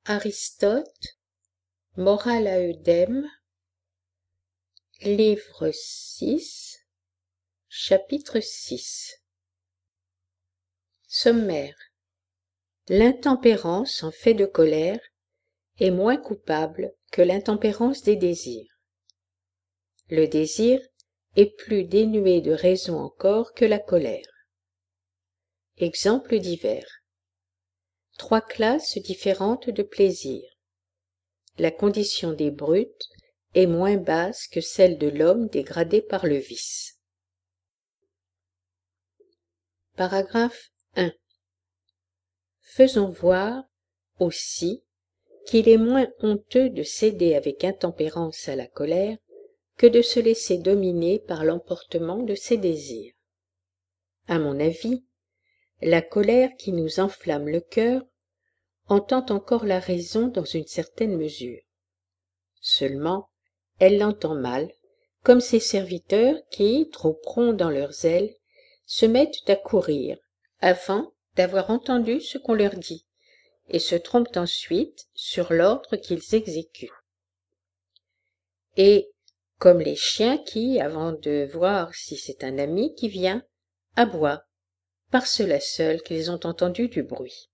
Aristote, Morale à Eudème, livre 6, chapitre 6. Sommaire. L'intempérance en fait de colère est moins coupable que l'intempérance des désirs. Le désir est plus dénué de raison encore que la colère. Exemples divers. 3 classes différentes de plaisir. La condition des brutes est moins basse que celle de l'homme dégradé par le vice. Paragraphe 1. Faisons voir, aussi, qu'il est moins honteux de céder avec intempérance à la colère que de se laisser dominer par l'emportement de ses désirs. À mon avis, la colère qui nous enflamme le cœur entend encore la raison dans une certaine mesure. Seulement, elle l'entend mal, comme ces serviteurs qui, trop prompts dans leur zèle, se mettent à courir, avant d'avoir entendu ce qu'on leur dit, et se trompent ensuite sur l'ordre qu'ils exécutent. Et, comme les chiens qui, avant de voir si c'est un ami qui vient, aboient, par cela seul qu'ils ont entendu du bruit.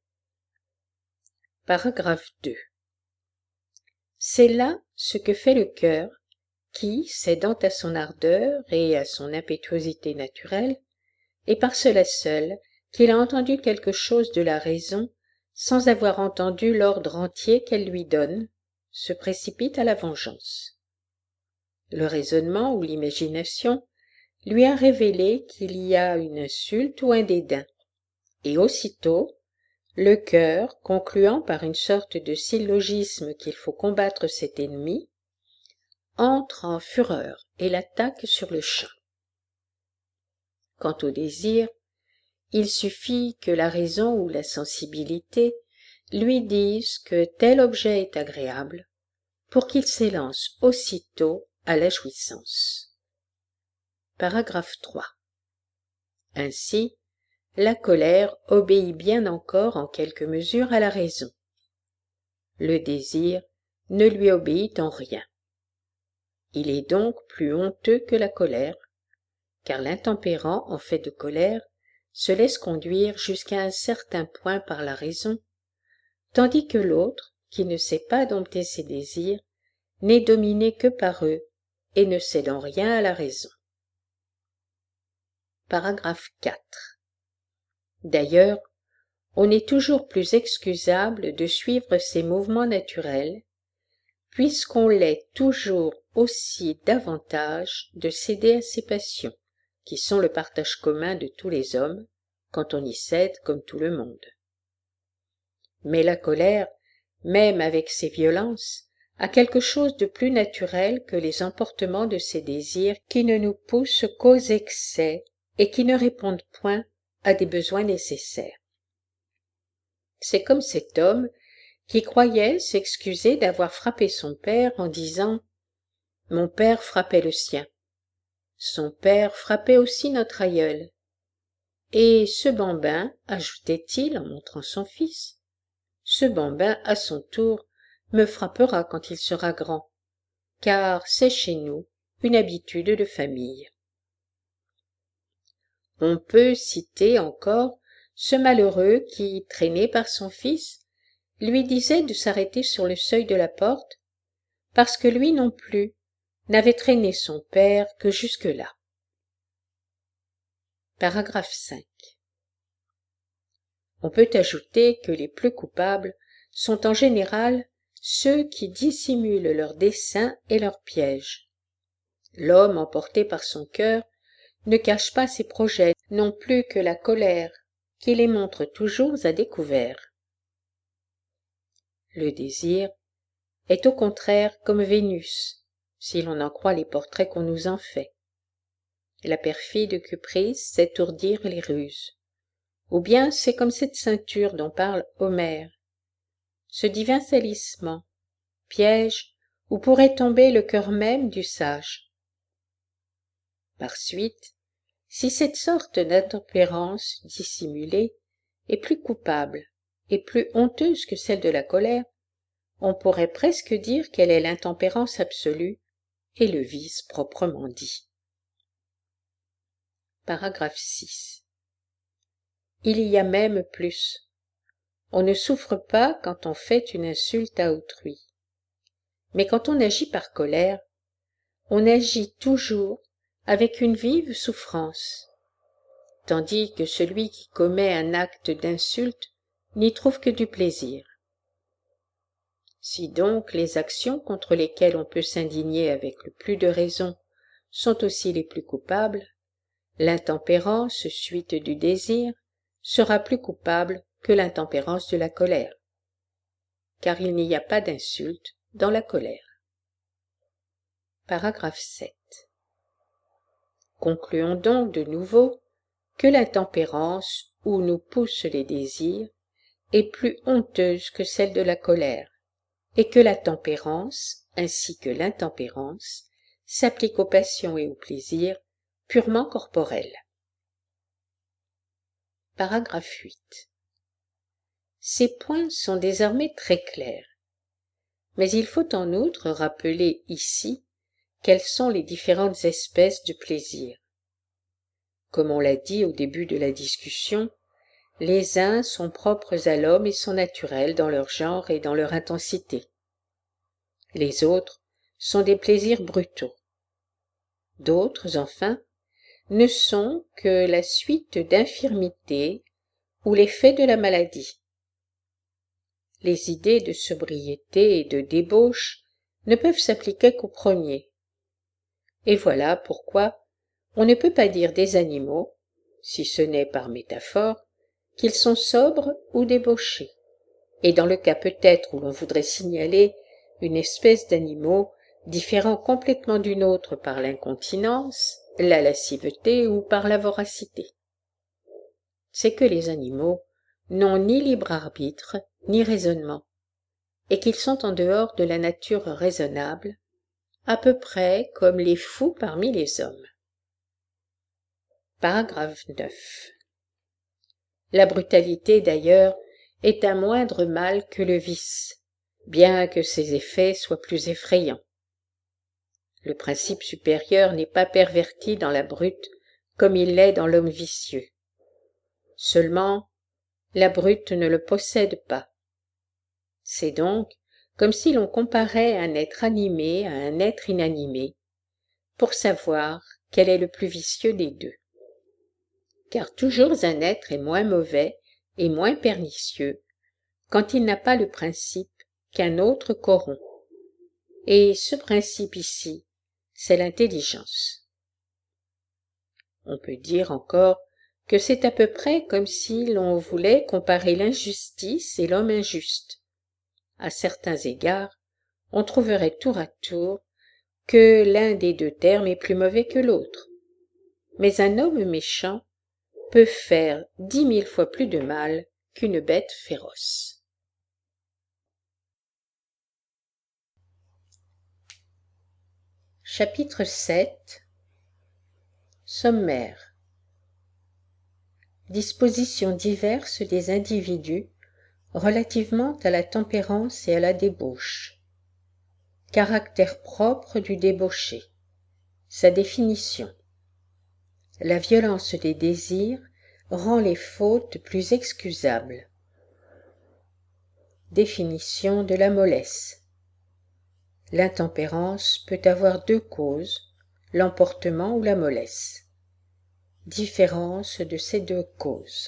Paragraphe 2. C'est là ce que fait le cœur, qui, cédant à son ardeur et à son impétuosité naturelle, et par cela seul qu'il a entendu quelque chose de la raison, sans avoir entendu l'ordre entier qu'elle lui donne, se précipite à la vengeance. Le raisonnement ou l'imagination lui a révélé qu'il y a une insulte ou un dédain, et aussitôt, le cœur, concluant par une sorte de syllogisme qu'il faut combattre cet ennemi, entre en fureur et l'attaque sur-le-champ. Quant au désir, il suffit que la raison ou la sensibilité lui disent que tel objet est agréable, pour qu'il s'élance aussitôt à la jouissance. Paragraphe 3. Ainsi, la colère obéit bien encore en quelque mesure à la raison. Le désir ne lui obéit en rien. Il est donc plus honteux que la colère, car l'intempérant en fait de colère se laisse conduire jusqu'à un certain point par la raison, tandis que l'autre, qui ne sait pas dompter ses désirs, n'est dominé que par eux et ne cède en rien à la raison. Paragraphe 4. D'ailleurs, on est toujours plus excusable de suivre ses mouvements naturels, puisqu'on l'est toujours aussi davantage de céder à ses passions, qui sont le partage commun de tous les hommes, quand on y cède comme tout le monde. Mais la colère, même avec ses violences, a quelque chose de plus naturel que les emportements de ses désirs qui ne nous poussent qu'aux excès et qui ne répondent point à des besoins nécessaires. C'est comme cet homme qui croyait s'excuser d'avoir frappé son père en disant « Mon père frappait le sien. Son père frappait aussi notre aïeul. Et ce bambin, ajoutait-il en montrant son fils, ce bambin, à son tour, me frappera quand il sera grand, car c'est chez nous une habitude de famille. » On peut citer encore ce malheureux qui, traîné par son fils, lui disait de s'arrêter sur le seuil de la porte, parce que lui non plus n'avait traîné son père que jusque-là. Paragraphe 5. On peut ajouter que les plus coupables sont en général ceux qui dissimulent leurs desseins et leurs pièges. L'homme emporté par son cœur ne cache pas ses projets non plus que la colère, qui les montre toujours à découvert. Le désir est au contraire comme Vénus, si l'on en croit les portraits qu'on nous en fait. La perfide Cuprice sait ourdir les ruses. Ou bien c'est comme cette ceinture dont parle Homère, ce divin salissement, piège où pourrait tomber le cœur même du sage. Par suite, si cette sorte d'intempérance dissimulée est plus coupable est plus honteuse que celle de la colère, on pourrait presque dire qu'elle est l'intempérance absolue et le vice proprement dit. Paragraphe 6. Il y a même plus. On ne souffre pas quand on fait une insulte à autrui. Mais quand on agit par colère, on agit toujours avec une vive souffrance, tandis que celui qui commet un acte d'insulte n'y trouve que du plaisir. Si donc les actions contre lesquelles on peut s'indigner avec le plus de raison sont aussi les plus coupables, l'intempérance, suite du désir, sera plus coupable que l'intempérance de la colère, car il n'y a pas d'insulte dans la colère. Paragraphe 7. Concluons donc de nouveau que l'intempérance, où nous poussent les désirs, est plus honteuse que celle de la colère, et que la tempérance, ainsi que l'intempérance, s'applique aux passions et aux plaisirs purement corporels. Paragraphe 8. Ces points sont désormais très clairs, mais il faut en outre rappeler ici quelles sont les différentes espèces de plaisir. Comme on l'a dit au début de la discussion, les uns sont propres à l'homme et sont naturels dans leur genre et dans leur intensité. Les autres sont des plaisirs brutaux. D'autres, enfin, ne sont que la suite d'infirmités ou l'effet de la maladie. Les idées de sobriété et de débauche ne peuvent s'appliquer qu'au premier. Et voilà pourquoi on ne peut pas dire des animaux, si ce n'est par métaphore, qu'ils sont sobres ou débauchés. Et dans le cas peut-être où l'on voudrait signaler une espèce d'animaux différent complètement d'une autre par l'incontinence, la lasciveté ou par la voracité. C'est que les animaux n'ont ni libre arbitre ni raisonnement, et qu'ils sont en dehors de la nature raisonnable, à peu près comme les fous parmi les hommes. Paragraphe 9. La brutalité, d'ailleurs, est un moindre mal que le vice, bien que ses effets soient plus effrayants. Le principe supérieur n'est pas perverti dans la brute comme il l'est dans l'homme vicieux. Seulement, la brute ne le possède pas. C'est donc comme si l'on comparait un être animé à un être inanimé, pour savoir quel est le plus vicieux des deux. Car toujours un être est moins mauvais et moins pernicieux quand il n'a pas le principe qu'un autre corrompt. Et ce principe ici, c'est l'intelligence. On peut dire encore que c'est à peu près comme si l'on voulait comparer l'injustice et l'homme injuste. À certains égards, on trouverait tour à tour que l'un des deux termes est plus mauvais que l'autre. Mais un homme méchant peut faire 10 000 fois plus de mal qu'une bête féroce. Chapitre 7. Sommaire. Dispositions diverses des individus relativement à la tempérance et à la débauche. Caractère propre du débauché. Sa définition. La violence des désirs rend les fautes plus excusables. Définition de la mollesse. L'intempérance peut avoir deux causes, l'emportement ou la mollesse. Différence de ces deux causes.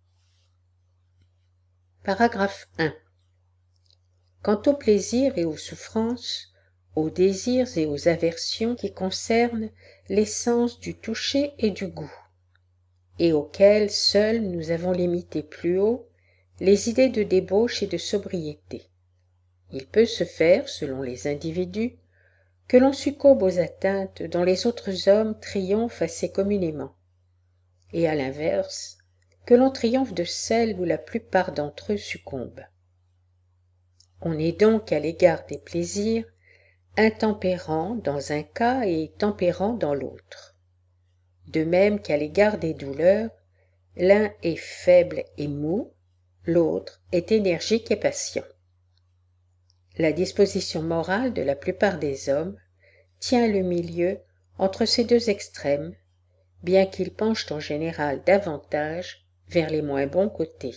Paragraphe 1. Quant aux plaisirs et aux souffrances, aux désirs et aux aversions qui concernent les sens du toucher et du goût, et auxquels seuls nous avons limité plus haut les idées de débauche et de sobriété, il peut se faire, selon les individus, que l'on succombe aux atteintes dont les autres hommes triomphent assez communément, et à l'inverse, que l'on triomphe de celles où la plupart d'entre eux succombent. On est donc à l'égard des plaisirs intempérant dans un cas et tempérant dans l'autre. De même qu'à l'égard des douleurs, l'un est faible et mou, l'autre est énergique et patient. La disposition morale de la plupart des hommes tient le milieu entre ces deux extrêmes, bien qu'ils penchent en général davantage vers les moins bons côtés.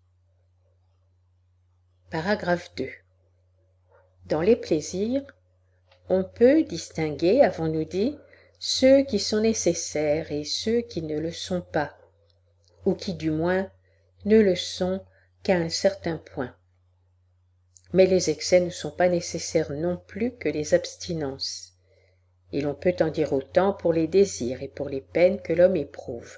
Paragraphe 2. Dans les plaisirs, on peut distinguer, avons-nous dit, ceux qui sont nécessaires et ceux qui ne le sont pas, ou qui du moins ne le sont qu'à un certain point. Mais les excès ne sont pas nécessaires non plus que les abstinences, et l'on peut en dire autant pour les désirs et pour les peines que l'homme éprouve.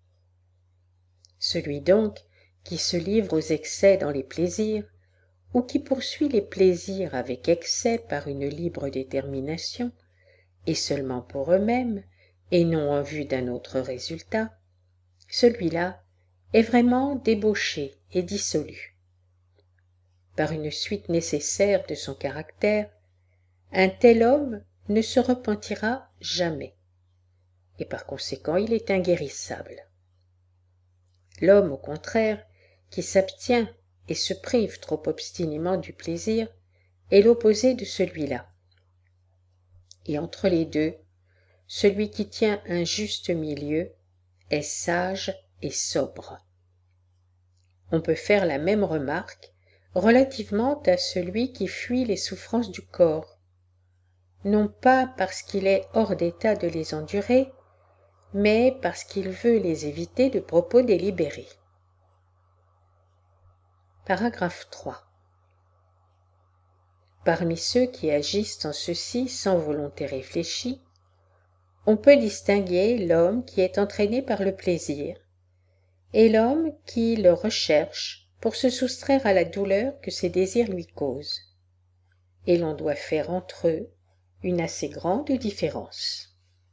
Celui donc qui se livre aux excès dans les plaisirs, ou qui poursuit les plaisirs avec excès par une libre détermination, et seulement pour eux-mêmes, et non en vue d'un autre résultat, celui-là est vraiment débauché et dissolu. Par une suite nécessaire de son caractère, un tel homme ne se repentira jamais, et par conséquent il est inguérissable. L'homme, au contraire, qui s'abstient et se prive trop obstinément du plaisir, est l'opposé de celui-là. Et entre les deux, celui qui tient un juste milieu est sage et sobre. On peut faire la même remarque relativement à celui qui fuit les souffrances du corps, non pas parce qu'il est hors d'état de les endurer, mais parce qu'il veut les éviter de propos délibérés. Paragraphe 3. Parmi ceux qui agissent en ceci sans volonté réfléchie, on peut distinguer l'homme qui est entraîné par le plaisir et l'homme qui le recherche pour se soustraire à la douleur que ses désirs lui causent, et l'on doit faire entre eux une assez grande différence.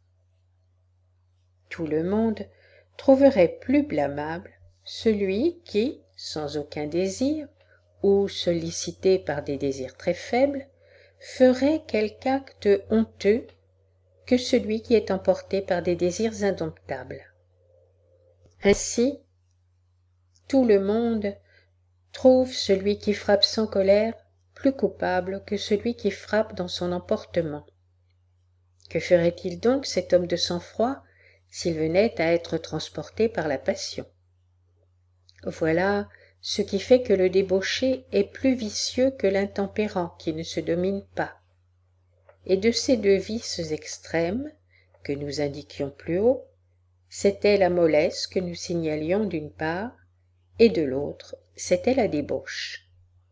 Tout le monde trouverait plus blâmable celui qui, sans aucun désir, ou sollicité par des désirs très faibles, ferait quelque acte honteux que celui qui est emporté par des désirs indomptables. Ainsi, tout le monde trouve celui qui frappe sans colère plus coupable que celui qui frappe dans son emportement. Que ferait-il donc cet homme de sang-froid s'il venait à être transporté par la passion? Voilà ce qui fait que le débauché est plus vicieux que l'intempérant qui ne se domine pas. Et de ces deux vices extrêmes, que nous indiquions plus haut, c'était la mollesse que nous signalions d'une part, et de l'autre, c'était la débauche.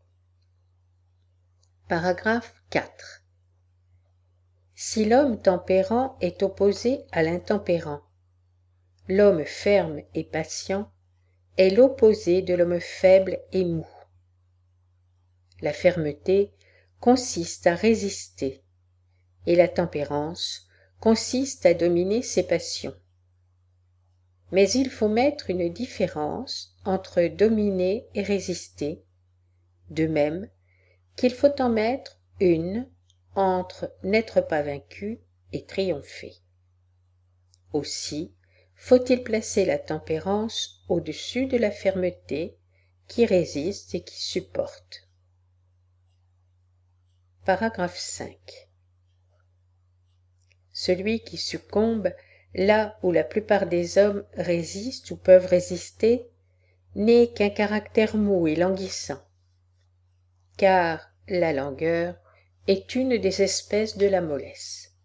Paragraphe 4. Si l'homme tempérant est opposé à l'intempérant, l'homme ferme et patient est l'opposé de l'homme faible et mou. La fermeté consiste à résister, et la tempérance consiste à dominer ses passions. Mais il faut mettre une différence entre dominer et résister, de même qu'il faut en mettre une entre n'être pas vaincu et triompher. Aussi faut-il placer la tempérance au-dessus de la fermeté qui résiste et qui supporte. Paragraphe 5. Celui qui succombe là où la plupart des hommes résistent ou peuvent résister n'est qu'un caractère mou et languissant, car la langueur est une des espèces de la mollesse.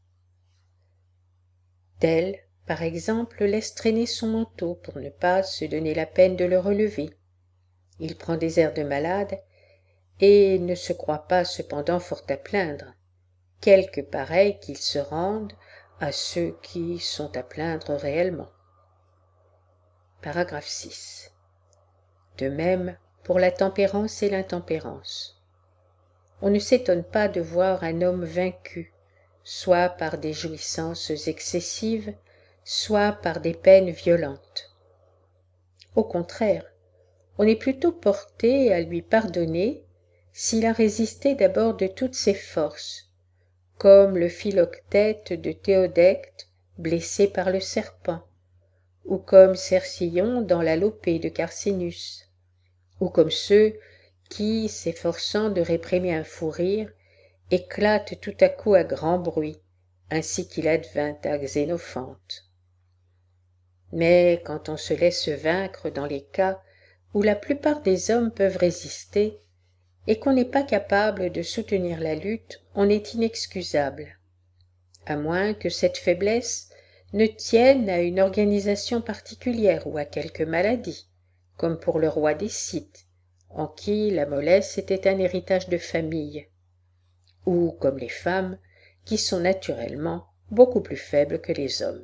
Tel, par exemple, laisse traîner son manteau pour ne pas se donner la peine de le relever. Il prend des airs de malade et ne se croit pas cependant fort à plaindre, quelque pareil qu'il se rende à ceux qui sont à plaindre réellement. Paragraphe 6. De même pour la tempérance et l'intempérance. On ne s'étonne pas de voir un homme vaincu, soit par des jouissances excessives, soit par des peines violentes. Au contraire, on est plutôt porté à lui pardonner s'il a résisté d'abord de toutes ses forces, comme le philoctète de Théodecte blessé par le serpent, ou comme Cercillon dans la Lopée de Carcinus, ou comme ceux qui, s'efforçant de réprimer un fou rire, éclatent tout à coup à grand bruit, ainsi qu'il advint à Xénophante. Mais quand on se laisse vaincre dans les cas où la plupart des hommes peuvent résister, et qu'on n'est pas capable de soutenir la lutte, on est inexcusable, à moins que cette faiblesse ne tienne à une organisation particulière ou à quelque maladie, comme pour le roi des Scythes, en qui la mollesse était un héritage de famille, ou comme les femmes, qui sont naturellement beaucoup plus faibles que les hommes.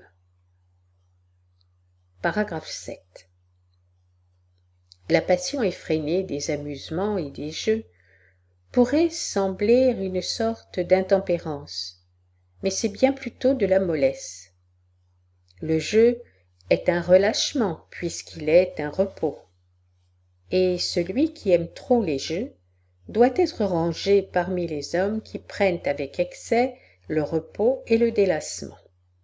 Paragraphe 7. La passion effrénée des amusements et des jeux pourrait sembler une sorte d'intempérance, mais c'est bien plutôt de la mollesse. Le jeu est un relâchement puisqu'il est un repos, et celui qui aime trop les jeux doit être rangé parmi les hommes qui prennent avec excès le repos et le délassement.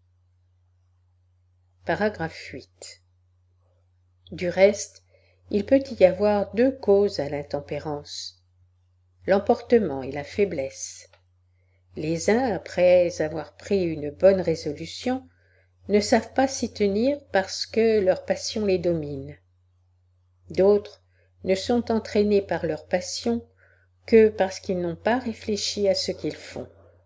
Paragraphe 8. Du reste, il peut y avoir deux causes à l'intempérance, l'emportement et la faiblesse. Les uns, après avoir pris une bonne résolution, ne savent pas s'y tenir parce que leur passion les domine. D'autres ne sont entraînés par leur passion que parce qu'ils n'ont pas réfléchi à ce qu'ils font.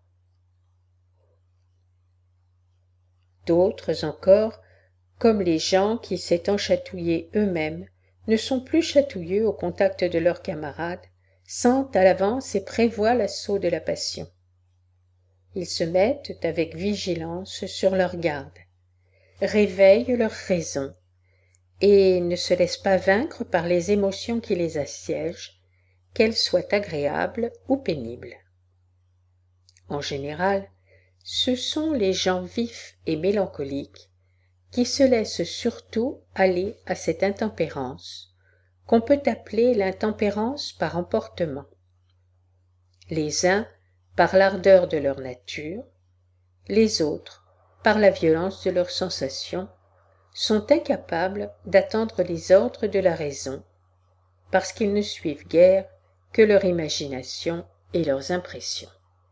D'autres encore, comme les gens qui, s'étant chatouillés eux-mêmes, ne sont plus chatouilleux au contact de leurs camarades, sentent à l'avance et prévoient l'assaut de la passion. Ils se mettent avec vigilance sur leur garde, réveillent leur raison, et ne se laissent pas vaincre par les émotions qui les assiègent, qu'elles soient agréables ou pénibles. En général, ce sont les gens vifs et mélancoliques qui se laissent surtout aller à cette intempérance, qu'on peut appeler l'intempérance par emportement. Les uns par l'ardeur de leur nature, les autres par la violence de leurs sensations, sont incapables d'attendre les ordres de la raison, parce qu'ils ne suivent guère que leur imagination et leurs impressions.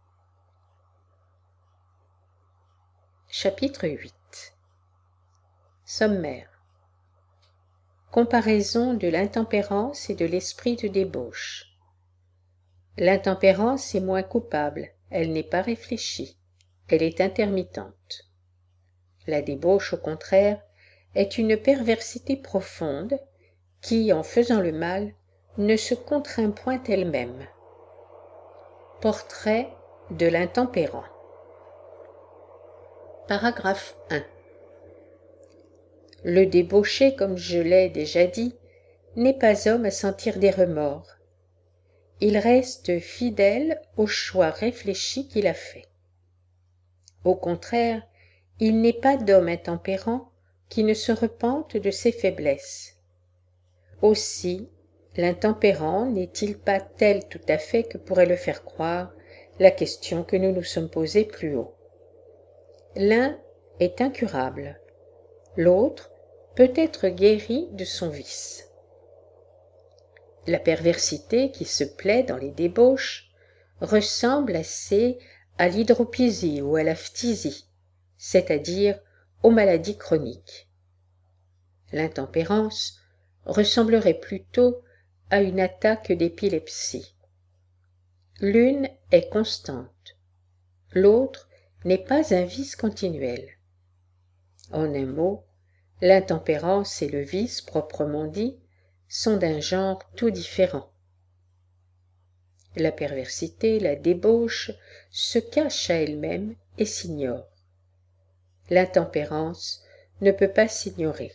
Chapitre 8. Sommaire. Comparaison de l'intempérance et de l'esprit de débauche. L'intempérance est moins coupable, elle n'est pas réfléchie, elle est intermittente. La débauche, au contraire, est une perversité profonde qui, en faisant le mal, ne se contraint point elle-même. Portrait de l'intempérant. Paragraphe 1. Le débauché, comme je l'ai déjà dit, n'est pas homme à sentir des remords. Il reste fidèle au choix réfléchi qu'il a fait. Au contraire, il n'est pas d'homme intempérant qui ne se repente de ses faiblesses. Aussi, l'intempérant n'est-il pas tel tout à fait que pourrait le faire croire la question que nous nous sommes posée plus haut. L'un est incurable, l'autre peut être guéri de son vice. La perversité qui se plaît dans les débauches ressemble assez à l'hydropiesie ou à la phtisie, c'est-à-dire aux maladies chroniques. L'intempérance ressemblerait plutôt à une attaque d'épilepsie. L'une est constante, l'autre n'est pas un vice continuel. En un mot, l'intempérance et le vice proprement dit sont d'un genre tout différent. La perversité, la débauche, se cache à elle-même et s'ignore. L'intempérance ne peut pas s'ignorer.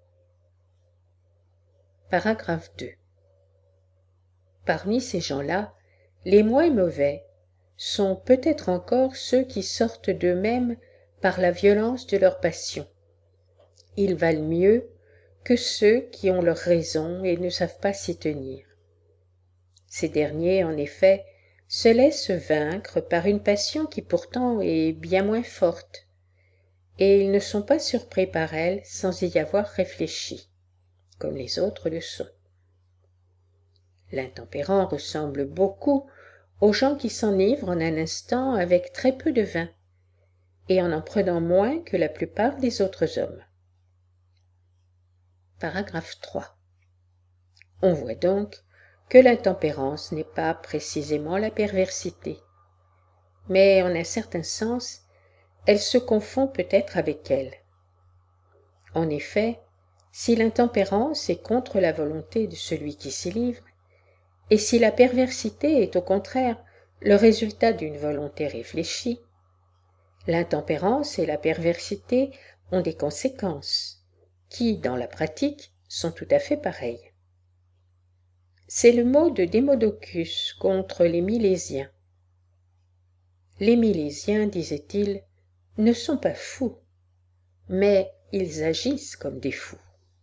Paragraphe 2. Parmi ces gens-là, les moins mauvais sont peut-être encore ceux qui sortent d'eux-mêmes par la violence de leur passion. Ils valent mieux que ceux qui ont leur raison et ne savent pas s'y tenir. Ces derniers, en effet, se laissent vaincre par une passion qui pourtant est bien moins forte, et ils ne sont pas surpris par elle sans y avoir réfléchi, comme les autres le sont. L'intempérant ressemble beaucoup aux gens qui s'enivrent en un instant avec très peu de vin, et en prenant moins que la plupart des autres hommes. Paragraphe 3. On voit donc que l'intempérance n'est pas précisément la perversité, mais en un certain sens, elle se confond peut-être avec elle. En effet, si l'intempérance est contre la volonté de celui qui s'y livre, et si la perversité est au contraire le résultat d'une volonté réfléchie, l'intempérance et la perversité ont des conséquences, qui, dans la pratique, sont tout à fait pareilles. C'est le mot de Démodocus contre les Milésiens. Les Milésiens, disait-il, ne sont pas fous, mais ils agissent comme des fous.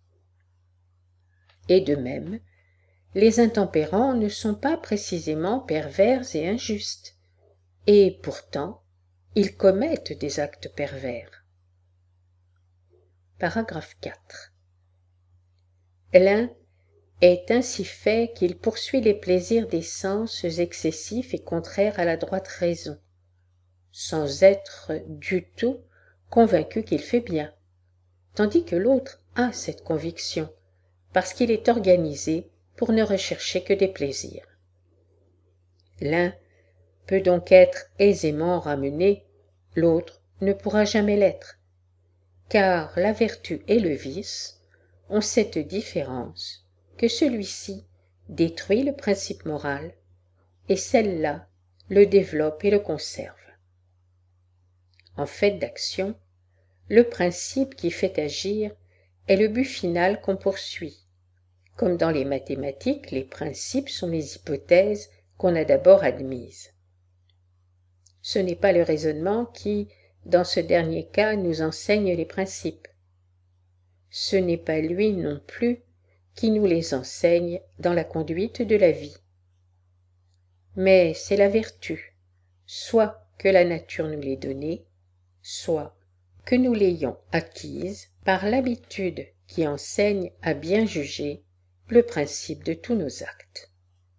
Et de même, les intempérants ne sont pas précisément pervers et injustes, et pourtant, ils commettent des actes pervers. Paragraphe 4. L'un est ainsi fait qu'il poursuit les plaisirs des sens excessifs et contraires à la droite raison, sans être du tout convaincu qu'il fait bien, tandis que l'autre a cette conviction, parce qu'il est organisé pour ne rechercher que des plaisirs. L'un peut donc être aisément ramené, l'autre ne pourra jamais l'être, car la vertu et le vice ont cette différence que celui-ci détruit le principe moral et celle-là le développe et le conserve. En fait d'action, le principe qui fait agir est le but final qu'on poursuit. Comme dans les mathématiques, les principes sont les hypothèses qu'on a d'abord admises. Ce n'est pas le raisonnement qui, dans ce dernier cas, nous enseigne les principes. Ce n'est pas lui non plus qui nous les enseigne dans la conduite de la vie. Mais c'est la vertu, soit que la nature nous l'ait donnée, soit que nous l'ayons acquise par l'habitude qui enseigne à bien juger le principe de tous nos actes.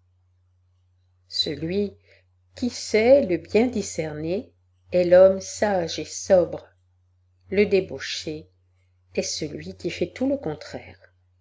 Celui qui sait le bien discerner est l'homme sage et sobre. Le débauché est celui qui fait tout le contraire.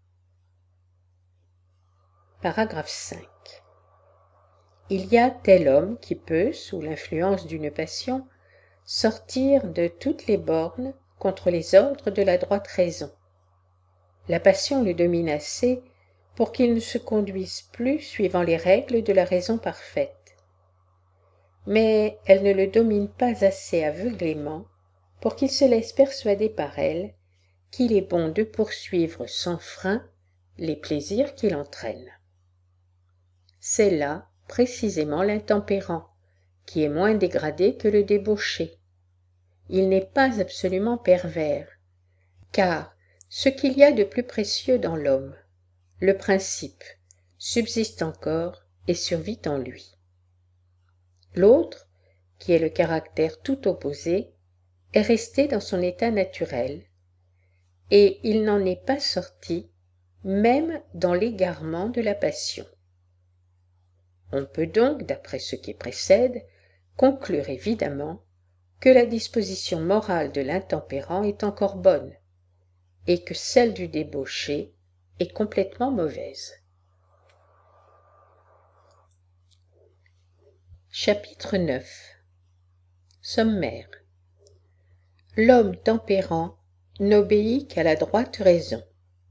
Paragraphe 5. Il y a tel homme qui peut, sous l'influence d'une passion, sortir de toutes les bornes contre les ordres de la droite raison. La passion le domine assez pour qu'il ne se conduise plus suivant les règles de la raison parfaite. Mais elle ne le domine pas assez aveuglément pour qu'il se laisse persuader par elle qu'il est bon de poursuivre sans frein les plaisirs qu'il entraîne. C'est là précisément l'intempérant, qui est moins dégradé que le débauché. Il n'est pas absolument pervers, car ce qu'il y a de plus précieux dans l'homme, le principe, subsiste encore et survit en lui. L'autre, qui est le caractère tout opposé, est resté dans son état naturel, et il n'en est pas sorti, même dans l'égarement de la passion. On peut donc, d'après ce qui précède, conclure évidemment que la disposition morale de l'intempérant est encore bonne, et que celle du débauché est complètement mauvaise. Chapitre 9. Sommaire. L'homme tempérant n'obéit qu'à la droite raison.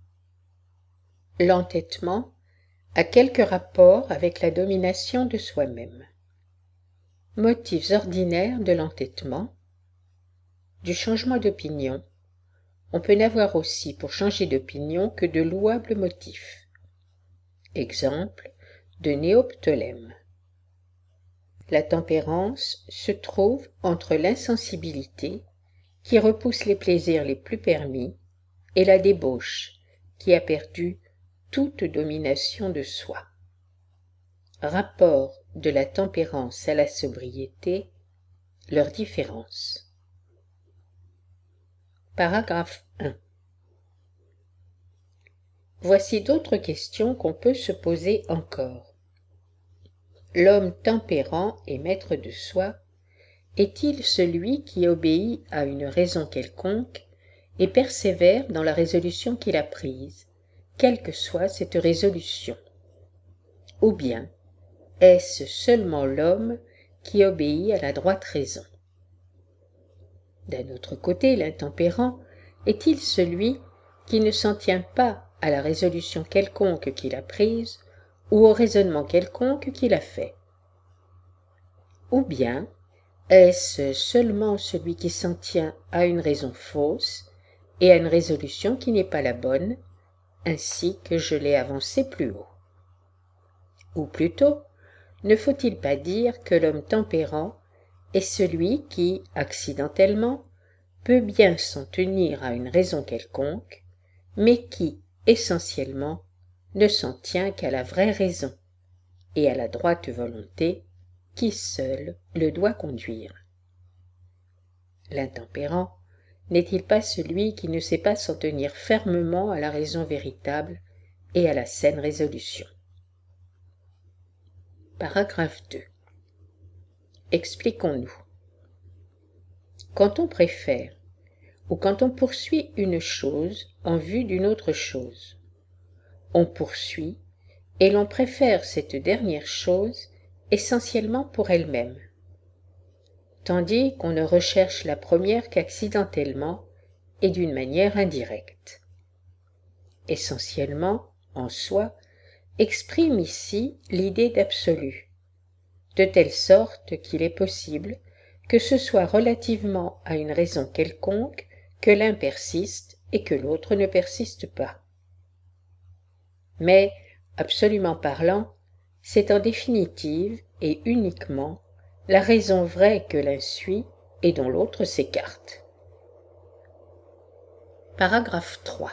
L'entêtement a quelque rapport avec la domination de soi-même. Motifs ordinaires de l'entêtement. Du changement d'opinion. On peut n'avoir aussi pour changer d'opinion que de louables motifs. Exemple de Néoptolème. La tempérance se trouve entre l'insensibilité, qui repousse les plaisirs les plus permis, et la débauche, qui a perdu toute domination de soi. Rapport de la tempérance à la sobriété, leur différence. Paragraphe 1. Voici d'autres questions qu'on peut se poser encore. l'homme tempérant et maître de soi est-il celui qui obéit à une raison quelconque et persévère dans la résolution qu'il a prise, quelle que soit cette résolution? Ou bien est-ce seulement l'homme qui obéit à la droite raison? D'un autre côté, l'intempérant est-il celui qui ne s'en tient pas à la résolution quelconque qu'il a prise ou au raisonnement quelconque qu'il a fait? Ou bien est-ce seulement celui qui s'en tient à une raison fausse et à une résolution qui n'est pas la bonne, ainsi que je l'ai avancé plus haut? Ou plutôt, ne faut-il pas dire que l'homme tempérant est celui qui, accidentellement, peut bien s'en tenir à une raison quelconque, mais qui, essentiellement, ne s'en tient qu'à la vraie raison et à la droite volonté qui seule le doit conduire? L'intempérant n'est-il pas celui qui ne sait pas s'en tenir fermement à la raison véritable et à la saine résolution? Paragraphe 2. Expliquons-nous. Quand on préfère ou quand on poursuit une chose en vue d'une autre chose, on poursuit et l'on préfère cette dernière chose essentiellement pour elle-même, tandis qu'on ne recherche la première qu'accidentellement et d'une manière indirecte. Essentiellement, en soi, exprime ici l'idée d'absolu, de telle sorte qu'il est possible que ce soit relativement à une raison quelconque que l'un persiste et que l'autre ne persiste pas. Mais, absolument parlant, c'est en définitive et uniquement la raison vraie que l'un suit et dont l'autre s'écarte. Paragraphe 3.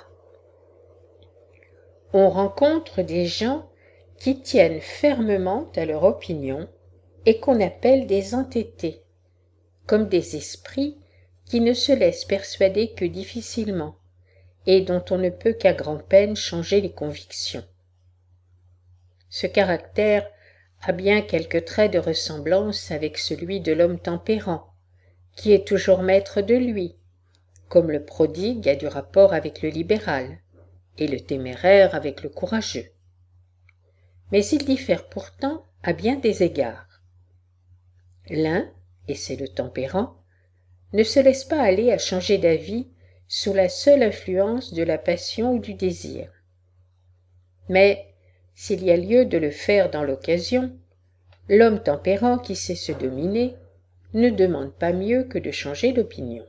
On rencontre des gens qui tiennent fermement à leur opinion et qu'on appelle des entêtés, comme des esprits qui ne se laissent persuader que difficilement et dont on ne peut qu'à grand-peine changer les convictions. Ce caractère a bien quelques traits de ressemblance avec celui de l'homme tempérant, qui est toujours maître de lui, comme le prodigue a du rapport avec le libéral, et le téméraire avec le courageux. Mais ils diffèrent pourtant à bien des égards. L'un, et c'est le tempérant, ne se laisse pas aller à changer d'avis sous la seule influence de la passion ou du désir. Mais, s'il y a lieu de le faire dans l'occasion, l'homme tempérant qui sait se dominer ne demande pas mieux que de changer d'opinion.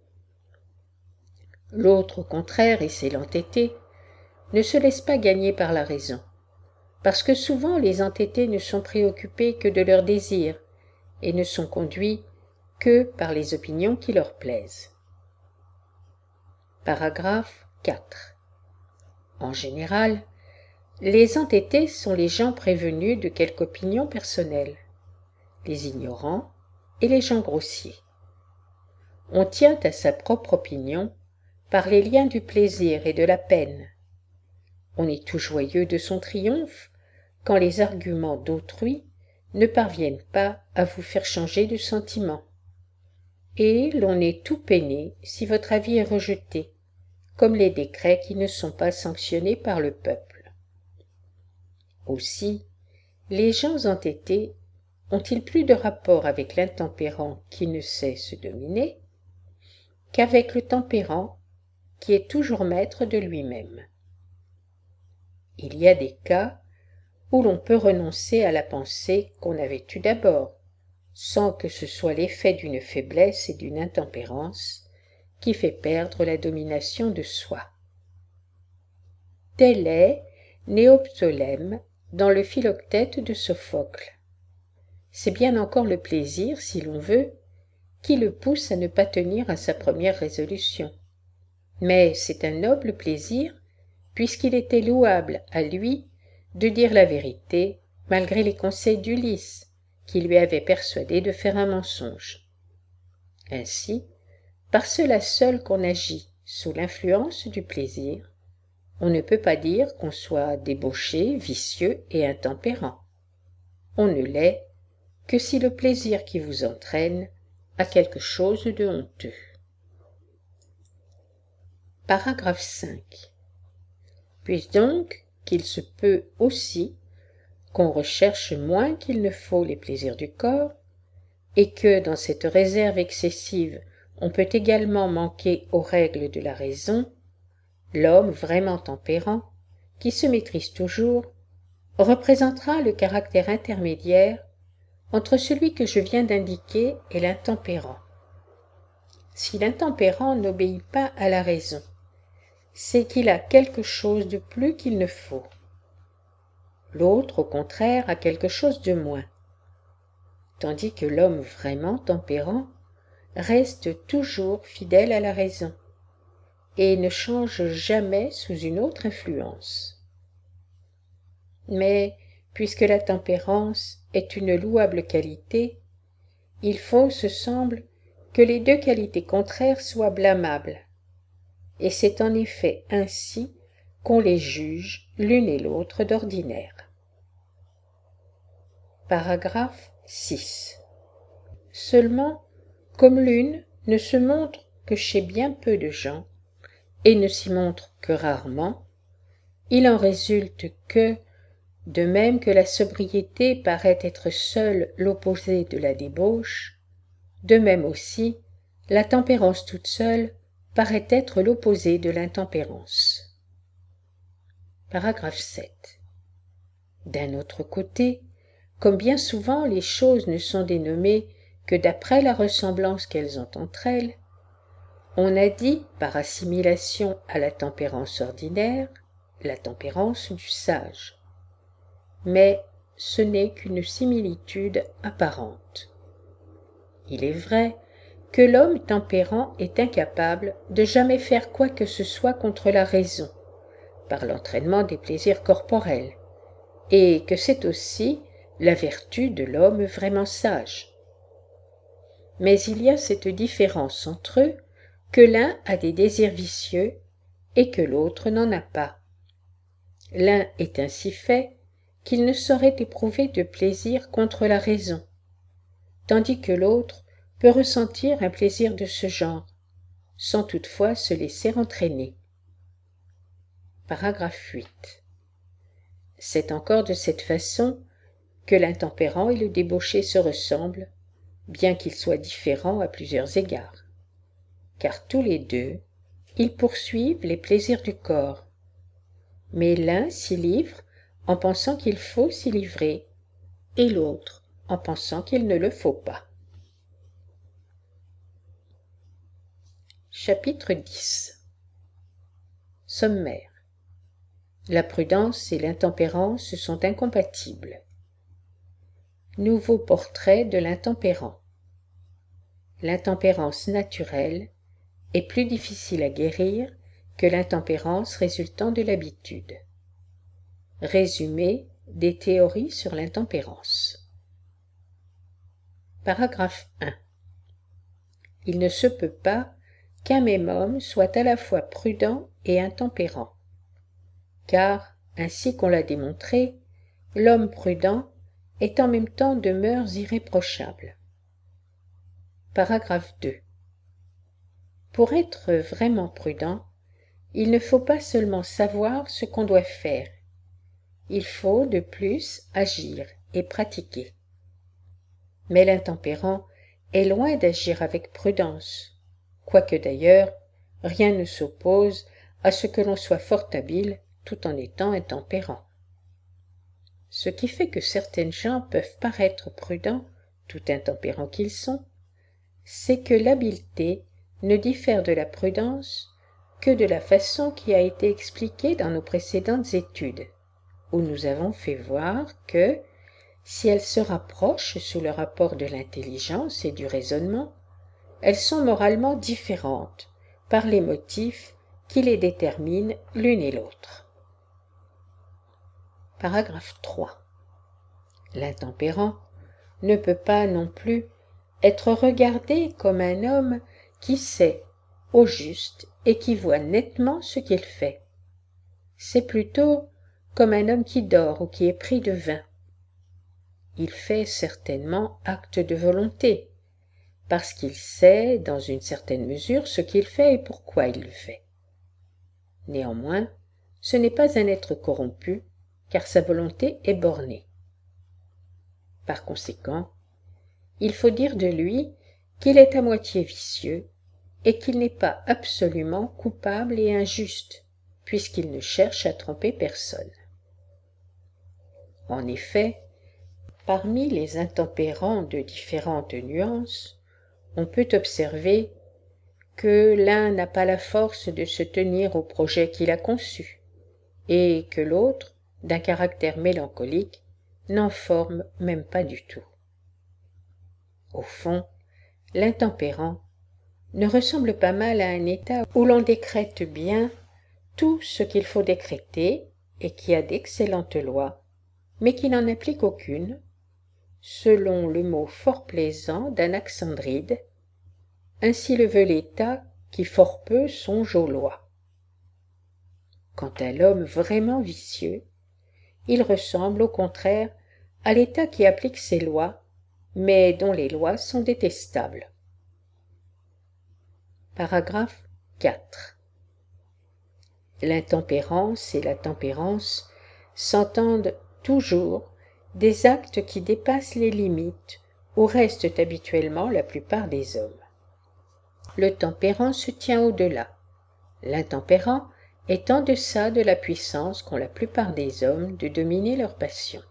L'autre, au contraire, et c'est l'entêté, ne se laisse pas gagner par la raison, parce que souvent les entêtés ne sont préoccupés que de leurs désirs et ne sont conduits que par les opinions qui leur plaisent. Paragraphe 4. En général, les entêtés sont les gens prévenus de quelque opinion personnelle, les ignorants et les gens grossiers. On tient à sa propre opinion par les liens du plaisir et de la peine. On est tout joyeux de son triomphe quand les arguments d'autrui ne parviennent pas à vous faire changer de sentiment. Et l'on est tout peiné si votre avis est rejeté, comme les décrets qui ne sont pas sanctionnés par le peuple. Aussi, les gens entêtés ont-ils plus de rapport avec l'intempérant qui ne sait se dominer qu'avec le tempérant qui est toujours maître de lui-même. Il y a des cas où l'on peut renoncer à la pensée qu'on avait eue d'abord, sans que ce soit l'effet d'une faiblesse et d'une intempérance qui fait perdre la domination de soi. Tel est Néoptolème dans le Philoctète de Sophocle. C'est bien encore le plaisir, si l'on veut, qui le pousse à ne pas tenir à sa première résolution. Mais c'est un noble plaisir, puisqu'il était louable à lui de dire la vérité malgré les conseils d'Ulysse, qui lui avait persuadé de faire un mensonge. Ainsi, par cela seul qu'on agit sous l'influence du plaisir, on ne peut pas dire qu'on soit débauché, vicieux et intempérant. on ne l'est que si le plaisir qui vous entraîne a quelque chose de honteux. Paragraphe 5. Puis donc qu'il se peut aussi qu'on recherche moins qu'il ne faut les plaisirs du corps, et que dans cette réserve excessive on peut également manquer aux règles de la raison, l'homme vraiment tempérant, qui se maîtrise toujours, représentera le caractère intermédiaire entre celui que je viens d'indiquer et l'intempérant. Si l'intempérant n'obéit pas à la raison, c'est qu'il a quelque chose de plus qu'il ne faut. L'autre, au contraire, a quelque chose de moins, tandis que l'homme vraiment tempérant reste toujours fidèle à la raison et ne change jamais sous une autre influence. Mais, puisque la tempérance est une louable qualité, il faut, ce semble, que les deux qualités contraires soient blâmables, et c'est en effet ainsi qu'on les juge l'une et l'autre d'ordinaire. Paragraphe 6. Seulement, comme l'une ne se montre que chez bien peu de gens, et ne s'y montre que rarement, il en résulte que, de même que la sobriété paraît être seule l'opposé de la débauche, de même aussi la tempérance toute seule paraît être l'opposé de l'intempérance. Paragraphe 7. D'un autre côté, comme bien souvent les choses ne sont dénommées que d'après la ressemblance qu'elles ont entre elles, on a dit par assimilation à la tempérance ordinaire, la tempérance du sage. Mais ce n'est qu'une similitude apparente. Il est vrai que l'homme tempérant est incapable de jamais faire quoi que ce soit contre la raison, par l'entraînement des plaisirs corporels, et que c'est aussi la vertu de l'homme vraiment sage. Mais il y a cette différence entre eux que l'un a des désirs vicieux et que l'autre n'en a pas. L'un est ainsi fait qu'il ne saurait éprouver de plaisir contre la raison, tandis que l'autre peut ressentir un plaisir de ce genre, sans toutefois se laisser entraîner. Paragraphe 8. C'est encore de cette façon que l'intempérant et le débauché se ressemblent, bien qu'ils soient différents à plusieurs égards, car tous les deux, ils poursuivent les plaisirs du corps, mais l'un s'y livre en pensant qu'il faut s'y livrer, et l'autre en pensant qu'il ne le faut pas. Chapitre 10. Sommaire. La prudence et l'intempérance sont incompatibles. Nouveau portrait de l'intempérant. L'intempérance naturelle est plus difficile à guérir que l'intempérance résultant de l'habitude. Résumé des théories sur l'intempérance. Paragraphe 1. Il ne se peut pas qu'un même homme soit à la fois prudent et intempérant, car, ainsi qu'on l'a démontré, l'homme prudent est en même temps de mœurs irréprochables. Paragraphe 2. Pour être vraiment prudent, il ne faut pas seulement savoir ce qu'on doit faire, il faut de plus agir et pratiquer. Mais l'intempérant est loin d'agir avec prudence, quoique d'ailleurs rien ne s'oppose à ce que l'on soit fort habile tout en étant intempérant. Ce qui fait que certaines gens peuvent paraître prudents, tout intempérants qu'ils sont, c'est que l'habileté ne diffère de la prudence que de la façon qui a été expliquée dans nos précédentes études, où nous avons fait voir que, si elles se rapprochent sous le rapport de l'intelligence et du raisonnement, elles sont moralement différentes par les motifs qui les déterminent l'une et l'autre. Paragraphe 3. L'intempérant ne peut pas non plus être regardé comme un homme qui sait au juste et qui voit nettement ce qu'il fait. C'est plutôt comme un homme qui dort ou qui est pris de vin. il fait certainement acte de volonté, parce qu'il sait, dans une certaine mesure, ce qu'il fait et pourquoi il le fait. Néanmoins, ce n'est pas un être corrompu, car sa volonté est bornée. Par conséquent, il faut dire de lui qu'il est à moitié vicieux et qu'il n'est pas absolument coupable et injuste, puisqu'il ne cherche à tromper personne. En effet, parmi les intempérants de différentes nuances, on peut observer que l'un n'a pas la force de se tenir au projet qu'il a conçu, et que l'autre, d'un caractère mélancolique, n'en forme même pas du tout. Au fond, l'intempérant ne ressemble pas mal à un état où l'on décrète bien tout ce qu'il faut décréter et qui a d'excellentes lois, mais qui n'en applique aucune, selon le mot fort plaisant d'Anaxandride, ainsi le veut l'état qui fort peu songe aux lois. Quant à l'homme vraiment vicieux, il ressemble au contraire à l'état qui applique ses lois, mais dont les lois sont détestables. Paragraphe 4. L'intempérance et la tempérance s'entendent toujours des actes qui dépassent les limites où restent habituellement la plupart des hommes. Le tempérant se tient au-delà. L'intempérant est en deçà de la puissance qu'ont la plupart des hommes de dominer leurs passions.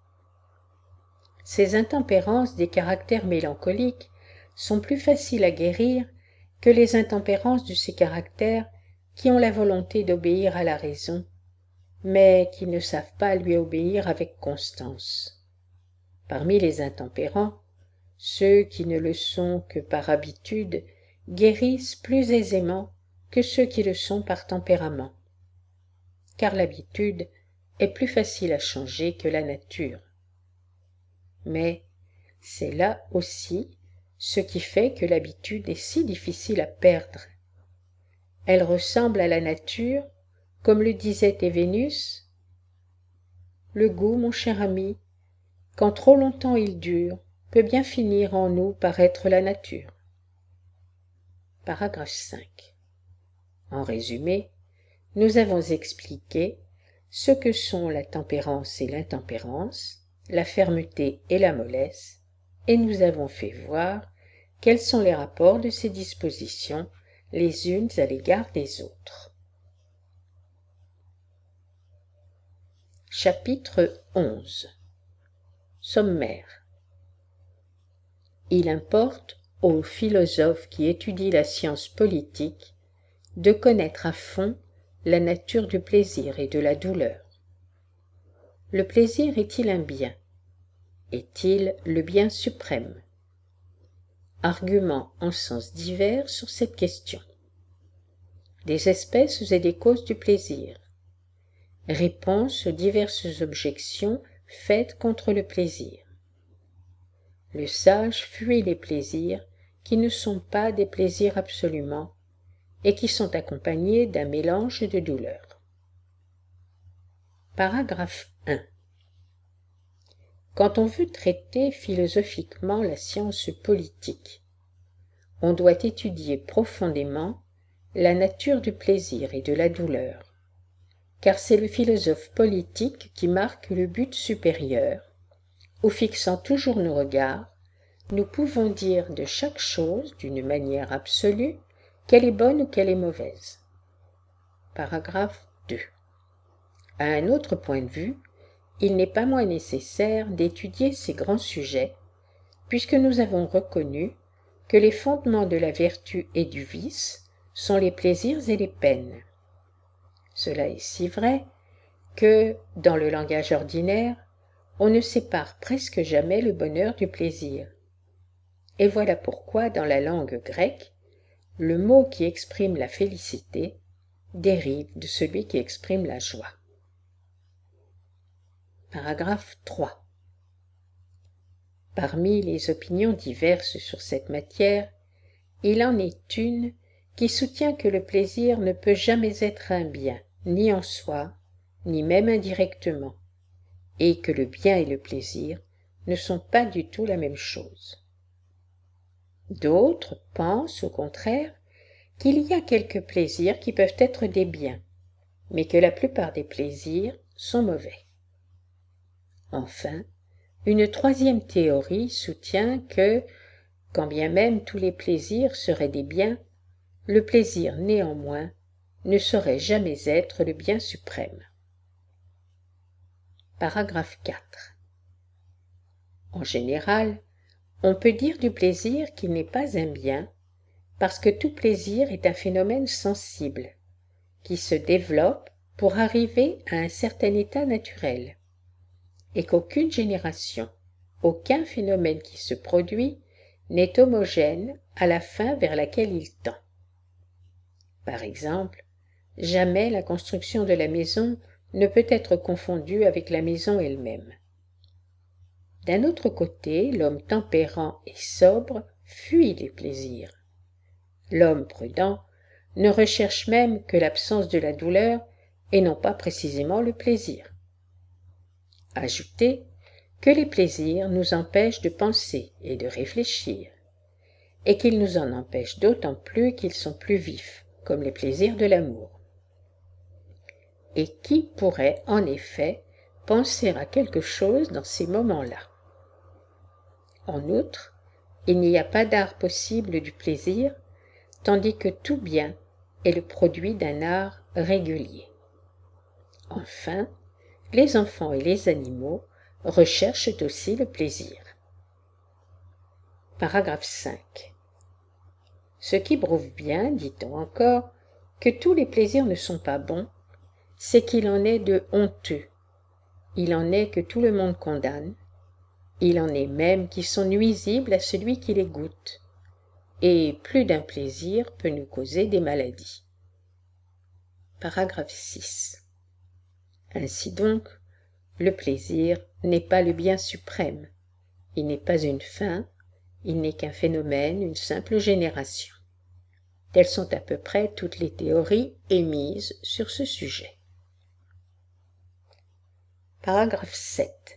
Ces intempérances des caractères mélancoliques sont plus faciles à guérir que les intempérances de ces caractères qui ont la volonté d'obéir à la raison, mais qui ne savent pas lui obéir avec constance. Parmi les intempérants, ceux qui ne le sont que par habitude guérissent plus aisément que ceux qui le sont par tempérament, car l'habitude est plus facile à changer que la nature. Mais c'est là aussi ce qui fait que l'habitude est si difficile à perdre. Elle ressemble à la nature, comme le disait Événus. Le goût, mon cher ami, quand trop longtemps il dure, peut bien finir en nous par être la nature. Paragraphe 5. En résumé, nous avons expliqué ce que sont la tempérance et l'intempérance, la fermeté et la mollesse, et nous avons fait voir quels sont les rapports de ces dispositions les unes à l'égard des autres. Chapitre 11. Sommaire. Il importe aux philosophes qui étudient la science politique de connaître à fond la nature du plaisir et de la douleur. Le plaisir est-il un bien? Est-il le bien suprême? Arguments en sens divers sur cette question. Des espèces et des causes du plaisir. Réponse aux diverses objections faites contre le plaisir. Le sage fuit les plaisirs qui ne sont pas des plaisirs absolument et qui sont accompagnés d'un mélange de douleurs. Paragraphe 1. Quand on veut traiter philosophiquement la science politique, on doit étudier profondément la nature du plaisir et de la douleur, car c'est le philosophe politique qui marque le but supérieur, où fixant toujours nos regards, nous pouvons dire de chaque chose, d'une manière absolue, qu'elle est bonne ou qu'elle est mauvaise. Paragraphe 2. À un autre point de vue, il n'est pas moins nécessaire d'étudier ces grands sujets, puisque nous avons reconnu que les fondements de la vertu et du vice sont les plaisirs et les peines. Cela est si vrai que, dans le langage ordinaire, on ne sépare presque jamais le bonheur du plaisir. Et voilà pourquoi, dans la langue grecque, le mot qui exprime la félicité dérive de celui qui exprime la joie. Paragraphe 3. Parmi les opinions diverses sur cette matière, il en est une qui soutient que le plaisir ne peut jamais être un bien, ni en soi, ni même indirectement, et que le bien et le plaisir ne sont pas du tout la même chose. D'autres pensent, au contraire, qu'il y a quelques plaisirs qui peuvent être des biens, mais que la plupart des plaisirs sont mauvais. Enfin, une troisième théorie soutient que, quand bien même tous les plaisirs seraient des biens, le plaisir néanmoins ne saurait jamais être le bien suprême. Paragraphe 4. En général, on peut dire du plaisir qu'il n'est pas un bien, parce que tout plaisir est un phénomène sensible, qui se développe pour arriver à un certain état naturel, et qu'aucune génération, aucun phénomène qui se produit n'est homogène à la fin vers laquelle il tend. Par exemple, jamais la construction de la maison ne peut être confondue avec la maison elle-même. D'un autre côté, l'homme tempérant et sobre fuit les plaisirs. L'homme prudent ne recherche même que l'absence de la douleur et non pas précisément le plaisir. Ajoutez que les plaisirs nous empêchent de penser et de réfléchir, et qu'ils nous en empêchent d'autant plus qu'ils sont plus vifs, comme les plaisirs de l'amour. Et qui pourrait, en effet, penser à quelque chose dans ces moments-là? En outre, il n'y a pas d'art possible du plaisir, tandis que tout bien est le produit d'un art régulier. Enfin, les enfants et les animaux recherchent aussi le plaisir. Paragraphe 5. Ce qui prouve bien, dit-on encore, que tous les plaisirs ne sont pas bons, c'est qu'il en est de honteux, il en est que tout le monde condamne, il en est même qui sont nuisibles à celui qui les goûte, et plus d'un plaisir peut nous causer des maladies. Paragraphe 6. Ainsi donc, le plaisir n'est pas le bien suprême, il n'est pas une fin, il n'est qu'un phénomène, une simple génération. Telles sont à peu près toutes les théories émises sur ce sujet. Paragraphe 7.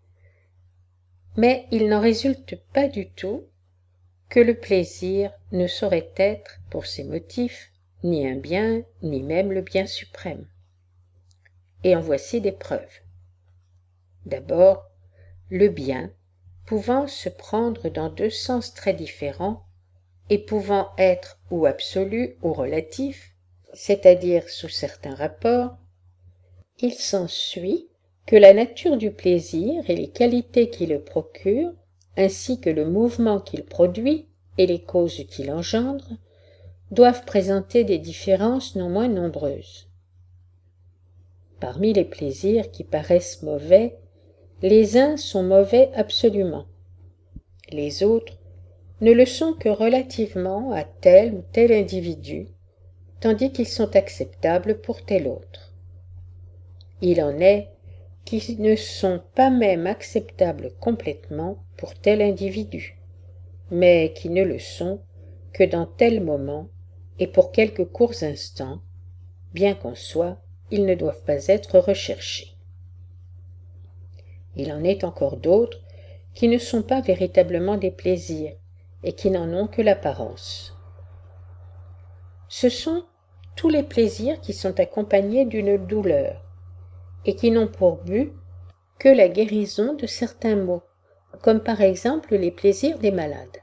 Mais il n'en résulte pas du tout que le plaisir ne saurait être, pour ses motifs, ni un bien, ni même le bien suprême. Et en voici des preuves. D'abord, le bien, pouvant se prendre dans deux sens très différents, et pouvant être ou absolu ou relatif, c'est-à-dire sous certains rapports, il s'ensuit que la nature du plaisir et les qualités qui le procurent, ainsi que le mouvement qu'il produit et les causes qu'il engendre, doivent présenter des différences non moins nombreuses. Parmi les plaisirs qui paraissent mauvais, les uns sont mauvais absolument, les autres ne le sont que relativement à tel ou tel individu, tandis qu'ils sont acceptables pour tel autre. Il en est qui ne sont pas même acceptables complètement pour tel individu, mais qui ne le sont que dans tel moment et pour quelques courts instants, bien qu'en soi, ils ne doivent pas être recherchés. Il en est encore d'autres qui ne sont pas véritablement des plaisirs et qui n'en ont que l'apparence. Ce sont tous les plaisirs qui sont accompagnés d'une douleur et qui n'ont pour but que la guérison de certains maux, comme par exemple les plaisirs des malades.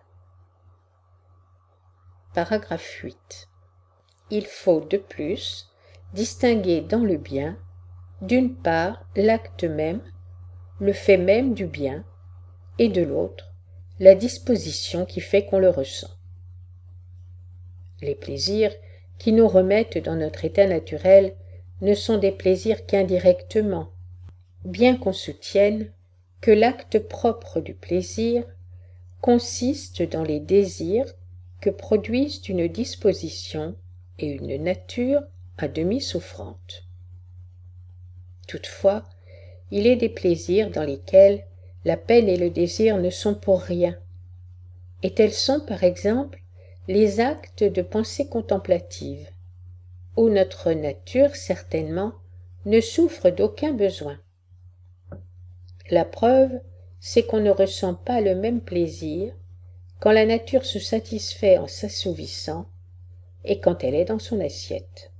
Paragraphe 8. Il faut de plus distinguer dans le bien, d'une part, l'acte même, le fait même du bien, et de l'autre, la disposition qui fait qu'on le ressent. Les plaisirs qui nous remettent dans notre état naturel ne sont des plaisirs qu'indirectement, bien qu'on soutienne que l'acte propre du plaisir consiste dans les désirs que produisent une disposition et une nature à demi souffrante. Toutefois, il est des plaisirs dans lesquels la peine et le désir ne sont pour rien, et tels sont par exemple les actes de pensée contemplative, où notre nature certainement ne souffre d'aucun besoin. La preuve, c'est qu'on ne ressent pas le même plaisir quand la nature se satisfait en s'assouvissant et quand elle est dans son assiette.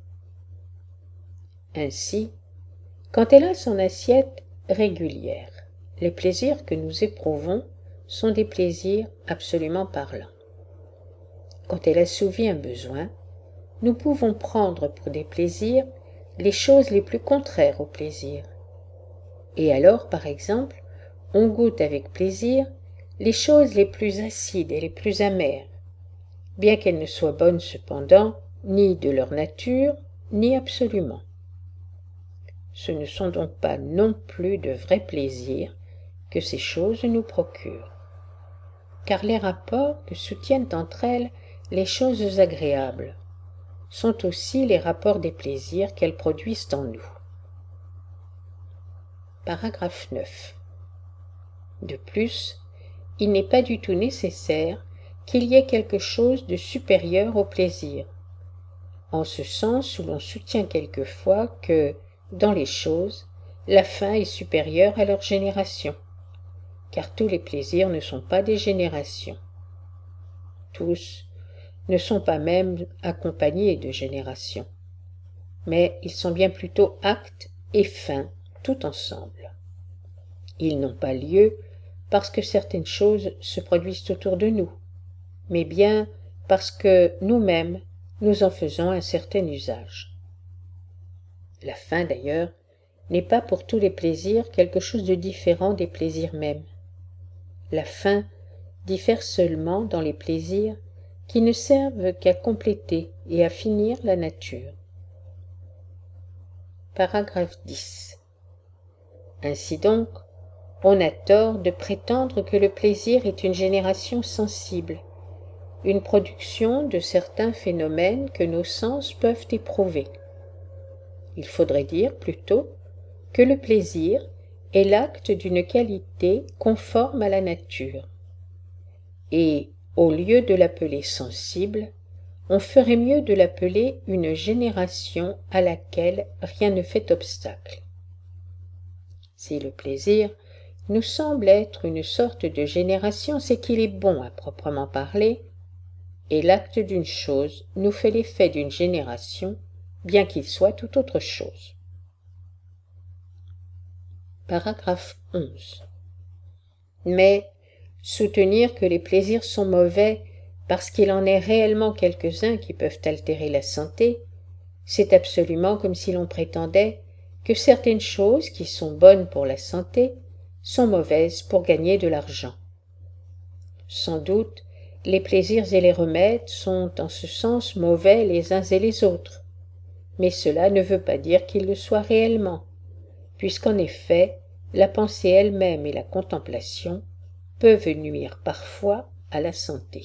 Ainsi, quand elle a son assiette régulière, les plaisirs que nous éprouvons sont des plaisirs absolument parlants. Quand elle assouvit un besoin, nous pouvons prendre pour des plaisirs les choses les plus contraires au plaisir. Et alors, par exemple, on goûte avec plaisir les choses les plus acides et les plus amères, bien qu'elles ne soient bonnes cependant, ni de leur nature, ni absolument. Ce ne sont donc pas non plus de vrais plaisirs que ces choses nous procurent, car les rapports que soutiennent entre elles les choses agréables sont aussi les rapports des plaisirs qu'elles produisent en nous. Paragraphe 9. De plus, il n'est pas du tout nécessaire qu'il y ait quelque chose de supérieur au plaisir, en ce sens où l'on soutient quelquefois que, dans les choses, la fin est supérieure à leur génération, car tous les plaisirs ne sont pas des générations. Tous ne sont pas même accompagnés de générations, mais ils sont bien plutôt actes et fins tout ensemble. Ils n'ont pas lieu parce que certaines choses se produisent autour de nous, mais bien parce que nous-mêmes nous en faisons un certain usage. La fin, d'ailleurs, n'est pas pour tous les plaisirs quelque chose de différent des plaisirs mêmes. La fin diffère seulement dans les plaisirs qui ne servent qu'à compléter et à finir la nature. Paragraphe 10. Ainsi donc, on a tort de prétendre que le plaisir est une génération sensible, une production de certains phénomènes que nos sens peuvent éprouver. Il faudrait dire plutôt que le plaisir est l'acte d'une qualité conforme à la nature. Et, au lieu de l'appeler sensible, on ferait mieux de l'appeler une génération à laquelle rien ne fait obstacle. Si le plaisir nous semble être une sorte de génération, c'est qu'il est bon à proprement parler, et l'acte d'une chose nous fait l'effet d'une génération, bien qu'il soit tout autre chose. Paragraphe 11. Mais soutenir que les plaisirs sont mauvais parce qu'il en est réellement quelques-uns qui peuvent altérer la santé, c'est absolument comme si l'on prétendait que certaines choses qui sont bonnes pour la santé sont mauvaises pour gagner de l'argent. Sans doute, les plaisirs et les remèdes sont en ce sens mauvais les uns et les autres, mais cela ne veut pas dire qu'ils le soient réellement, puisqu'en effet, la pensée elle-même et la contemplation peuvent nuire parfois à la santé.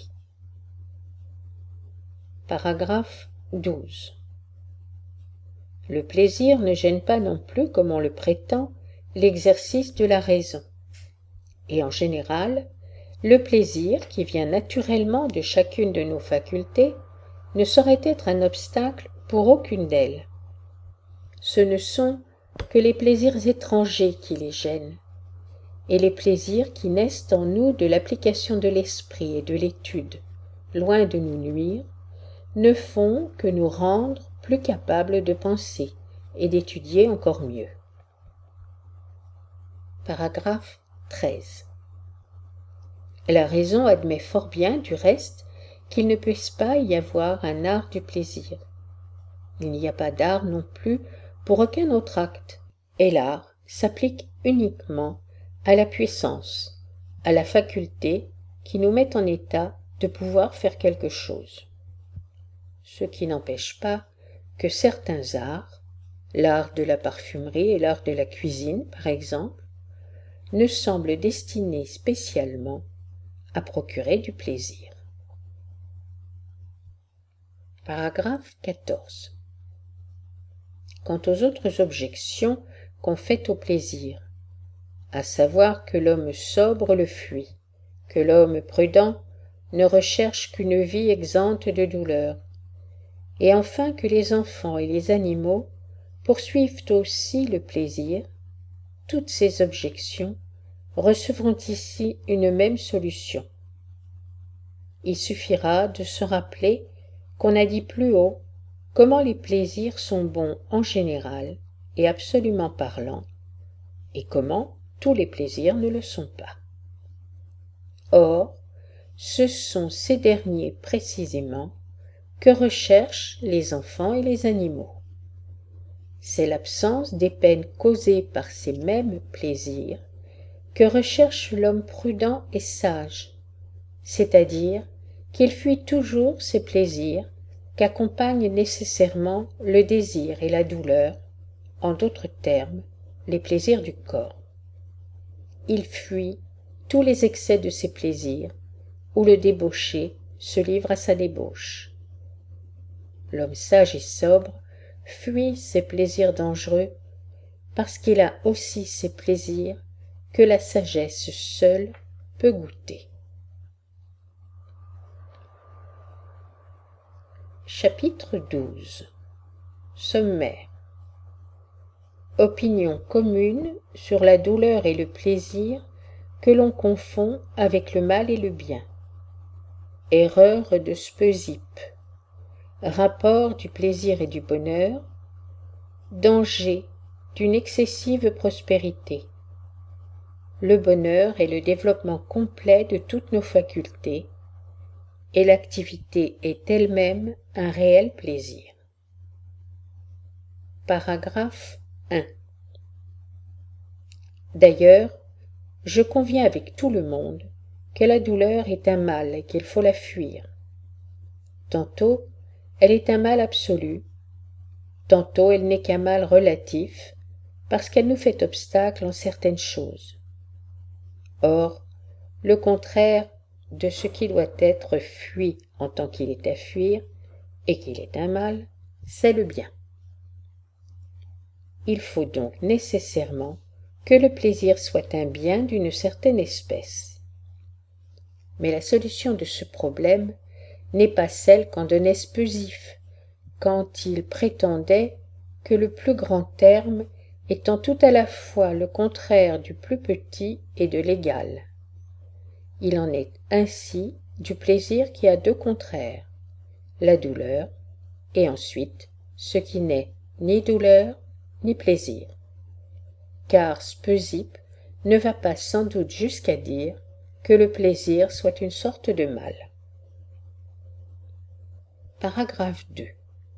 Paragraphe 12. Le plaisir ne gêne pas non plus, comme on le prétend, l'exercice de la raison. Et en général, le plaisir, qui vient naturellement de chacune de nos facultés, ne saurait être un obstacle pour aucune d'elles. Ce ne sont que les plaisirs étrangers qui les gênent, et les plaisirs qui naissent en nous de l'application de l'esprit et de l'étude, loin de nous nuire, ne font que nous rendre plus capables de penser et d'étudier encore mieux. Paragraphe 13. La raison admet fort bien, du reste, qu'il ne puisse pas y avoir un art du plaisir. Il n'y a pas d'art non plus pour aucun autre acte, et l'art s'applique uniquement à la puissance, à la faculté qui nous met en état de pouvoir faire quelque chose. Ce qui n'empêche pas que certains arts, l'art de la parfumerie et l'art de la cuisine par exemple, ne semblent destinés spécialement à procurer du plaisir. Paragraphe 14. Quant aux autres objections qu'on fait au plaisir, à savoir que l'homme sobre le fuit, que l'homme prudent ne recherche qu'une vie exempte de douleur, et enfin que les enfants et les animaux poursuivent aussi le plaisir, toutes ces objections recevront ici une même solution. Il suffira de se rappeler qu'on a dit plus haut comment les plaisirs sont bons en général et absolument parlant, et comment tous les plaisirs ne le sont pas. Or, ce sont ces derniers précisément que recherchent les enfants et les animaux. C'est l'absence des peines causées par ces mêmes plaisirs que recherche l'homme prudent et sage, c'est-à-dire qu'il fuit toujours ces plaisirs qu'accompagnent nécessairement le désir et la douleur, en d'autres termes, les plaisirs du corps. Il fuit tous les excès de ces plaisirs, où le débauché se livre à sa débauche. L'homme sage et sobre fuit ces plaisirs dangereux parce qu'il a aussi ces plaisirs que la sagesse seule peut goûter. Chapitre 12. Sommaire. Opinion commune sur la douleur et le plaisir que l'on confond avec le mal et le bien. Erreur de Speusippe. Rapport du plaisir et du bonheur. Danger d'une excessive prospérité. Le bonheur est le développement complet de toutes nos facultés, et l'activité est elle-même un réel plaisir. Paragraphe 1. D'ailleurs, je conviens avec tout le monde que la douleur est un mal et qu'il faut la fuir. Tantôt, elle est un mal absolu, tantôt elle n'est qu'un mal relatif, parce qu'elle nous fait obstacle en certaines choses. Or, le contraire de ce qui doit être fui en tant qu'il est à fuir, et qu'il est un mal, c'est le bien. Il faut donc nécessairement que le plaisir soit un bien d'une certaine espèce. Mais la solution de ce problème n'est pas celle qu'en donnait Speusippe, quand il prétendait que le plus grand terme étant tout à la fois le contraire du plus petit et de l'égal. Il en est ainsi du plaisir qui a deux contraires, la douleur, et ensuite ce qui n'est ni douleur ni plaisir. Car Speusippe ne va pas sans doute jusqu'à dire que le plaisir soit une sorte de mal. Paragraphe 2.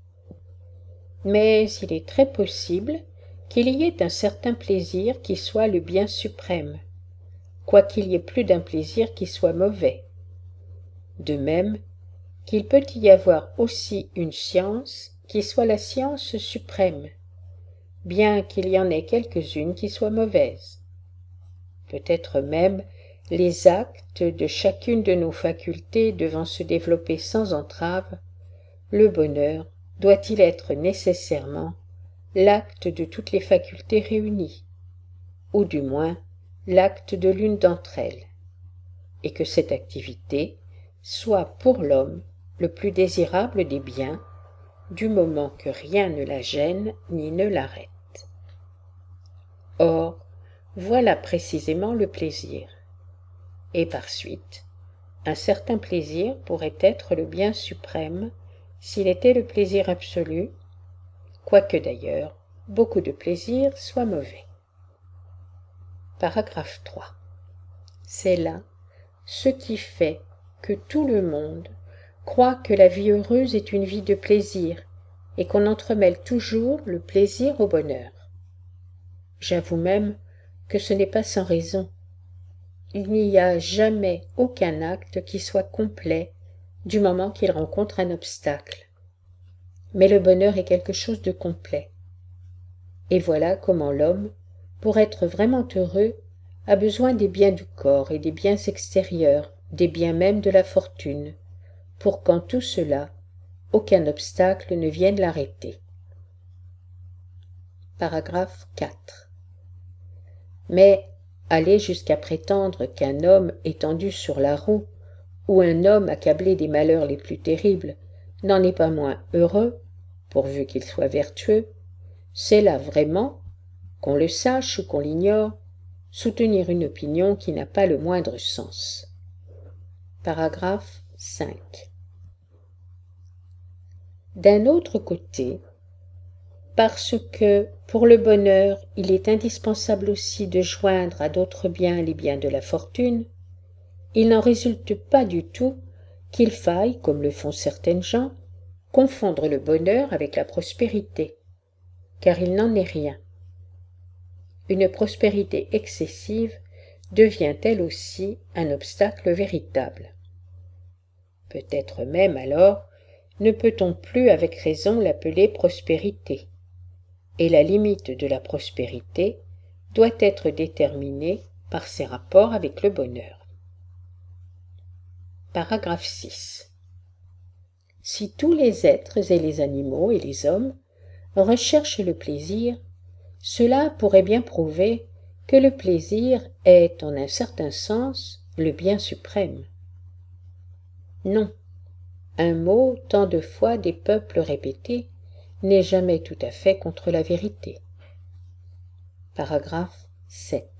Mais il est très possible qu'il y ait un certain plaisir qui soit le bien suprême, quoiqu'il y ait plus d'un plaisir qui soit mauvais. De même qu'il peut y avoir aussi une science qui soit la science suprême, bien qu'il y en ait quelques-unes qui soient mauvaises. Peut-être même les actes de chacune de nos facultés devant se développer sans entrave, le bonheur doit-il être nécessairement l'acte de toutes les facultés réunies, ou du moins l'acte de l'une d'entre elles, et que cette activité soit pour l'homme le plus désirable des biens, du moment que rien ne la gêne ni ne l'arrête. Or, voilà précisément le plaisir, et par suite, un certain plaisir pourrait être le bien suprême s'il était le plaisir absolu, quoique d'ailleurs beaucoup de plaisirs soient mauvais. Paragraphe 3. C'est là ce qui fait que tout le monde croit que la vie heureuse est une vie de plaisir et qu'on entremêle toujours le plaisir au bonheur. J'avoue même que ce n'est pas sans raison. Il n'y a jamais aucun acte qui soit complet du moment qu'il rencontre un obstacle. Mais le bonheur est quelque chose de complet. Et voilà comment l'homme, pour être vraiment heureux, a besoin des biens du corps et des biens extérieurs, des biens même de la fortune, pour qu'en tout cela, aucun obstacle ne vienne l'arrêter. Paragraphe 4. Mais aller jusqu'à prétendre qu'un homme étendu sur la roue, ou un homme accablé des malheurs les plus terribles, n'en est pas moins heureux, pourvu qu'il soit vertueux, c'est là vraiment, qu'on le sache ou qu'on l'ignore, soutenir une opinion qui n'a pas le moindre sens. Paragraphe 5. D'un autre côté, parce que, pour le bonheur, il est indispensable aussi de joindre à d'autres biens les biens de la fortune, il n'en résulte pas du tout qu'il faille, comme le font certaines gens, confondre le bonheur avec la prospérité, car il n'en est rien. Une prospérité excessive devient elle aussi un obstacle véritable. Peut-être même alors ne peut-on plus avec raison l'appeler prospérité, et la limite de la prospérité doit être déterminée par ses rapports avec le bonheur. Paragraphe 6. Si tous les êtres et les animaux et les hommes recherchent le plaisir, cela pourrait bien prouver que le plaisir est, en un certain sens, le bien suprême. Non, un mot tant de fois des peuples répété n'est jamais tout à fait contre la vérité. Paragraphe 7.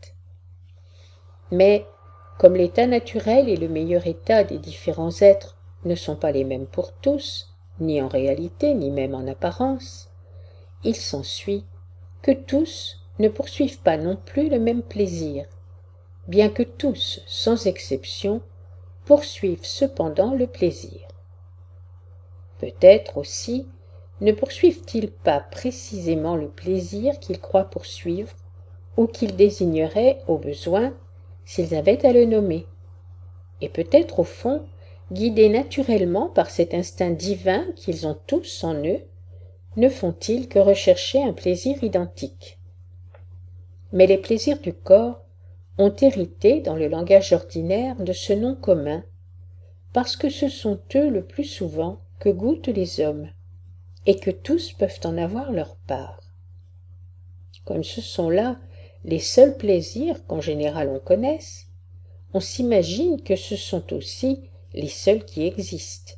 Mais, comme l'état naturel et le meilleur état des différents êtres ne sont pas les mêmes pour tous, ni en réalité, ni même en apparence, il s'ensuit que tous ne poursuivent pas non plus le même plaisir, bien que tous, sans exception, poursuivent cependant le plaisir. Peut-être aussi ne poursuivent-ils pas précisément le plaisir qu'ils croient poursuivre ou qu'ils désigneraient au besoin s'ils avaient à le nommer, et peut-être au fond, guidés naturellement par cet instinct divin qu'ils ont tous en eux, ne font-ils que rechercher un plaisir identique. Mais les plaisirs du corps ont hérité dans le langage ordinaire de ce nom commun, parce que ce sont eux le plus souvent que goûtent les hommes, et que tous peuvent en avoir leur part. Comme ce sont là les seuls plaisirs qu'en général on connaisse, on s'imagine que ce sont aussi les seuls qui existent.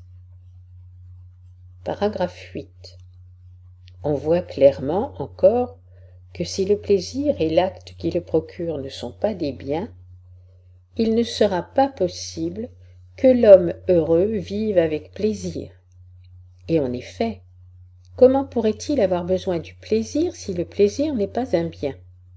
Paragraphe 8. On voit clairement encore que si le plaisir et l'acte qui le procure ne sont pas des biens, il ne sera pas possible que l'homme heureux vive avec plaisir. Et en effet, comment pourrait-il avoir besoin du plaisir si le plaisir n'est pas un bien?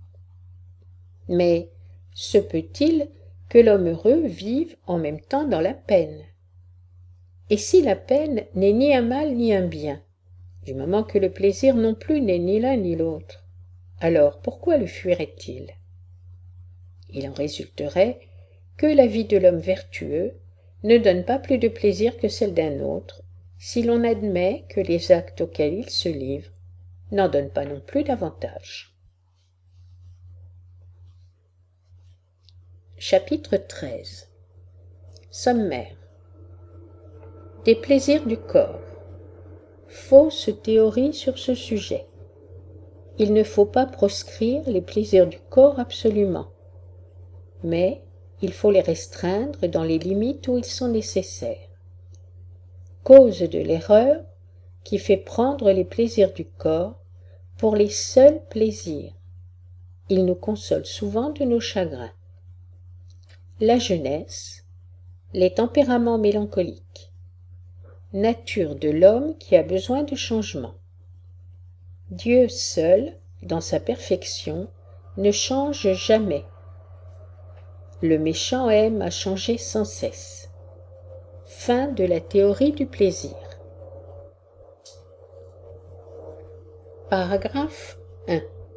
Mais se peut-il que l'homme heureux vive en même temps dans la peine? Et si la peine n'est ni un mal ni un bien, du moment que le plaisir non plus n'est ni l'un ni l'autre, alors pourquoi le fuirait-il? Il en résulterait que la vie de l'homme vertueux ne donne pas plus de plaisir que celle d'un autre, si l'on admet que les actes auxquels il se livre n'en donnent pas non plus davantage. Chapitre 13. Sommaire. Des plaisirs du corps. Fausse théorie sur ce sujet. Il ne faut pas proscrire les plaisirs du corps absolument, mais il faut les restreindre dans les limites où ils sont nécessaires. Cause de l'erreur qui fait prendre les plaisirs du corps pour les seuls plaisirs. Ils nous consolent souvent de nos chagrins. La jeunesse, les tempéraments mélancoliques, nature de l'homme qui a besoin de changement. Dieu seul, dans sa perfection, ne change jamais. Le méchant aime à changer sans cesse. Fin de la théorie du plaisir. Paragraphe 1.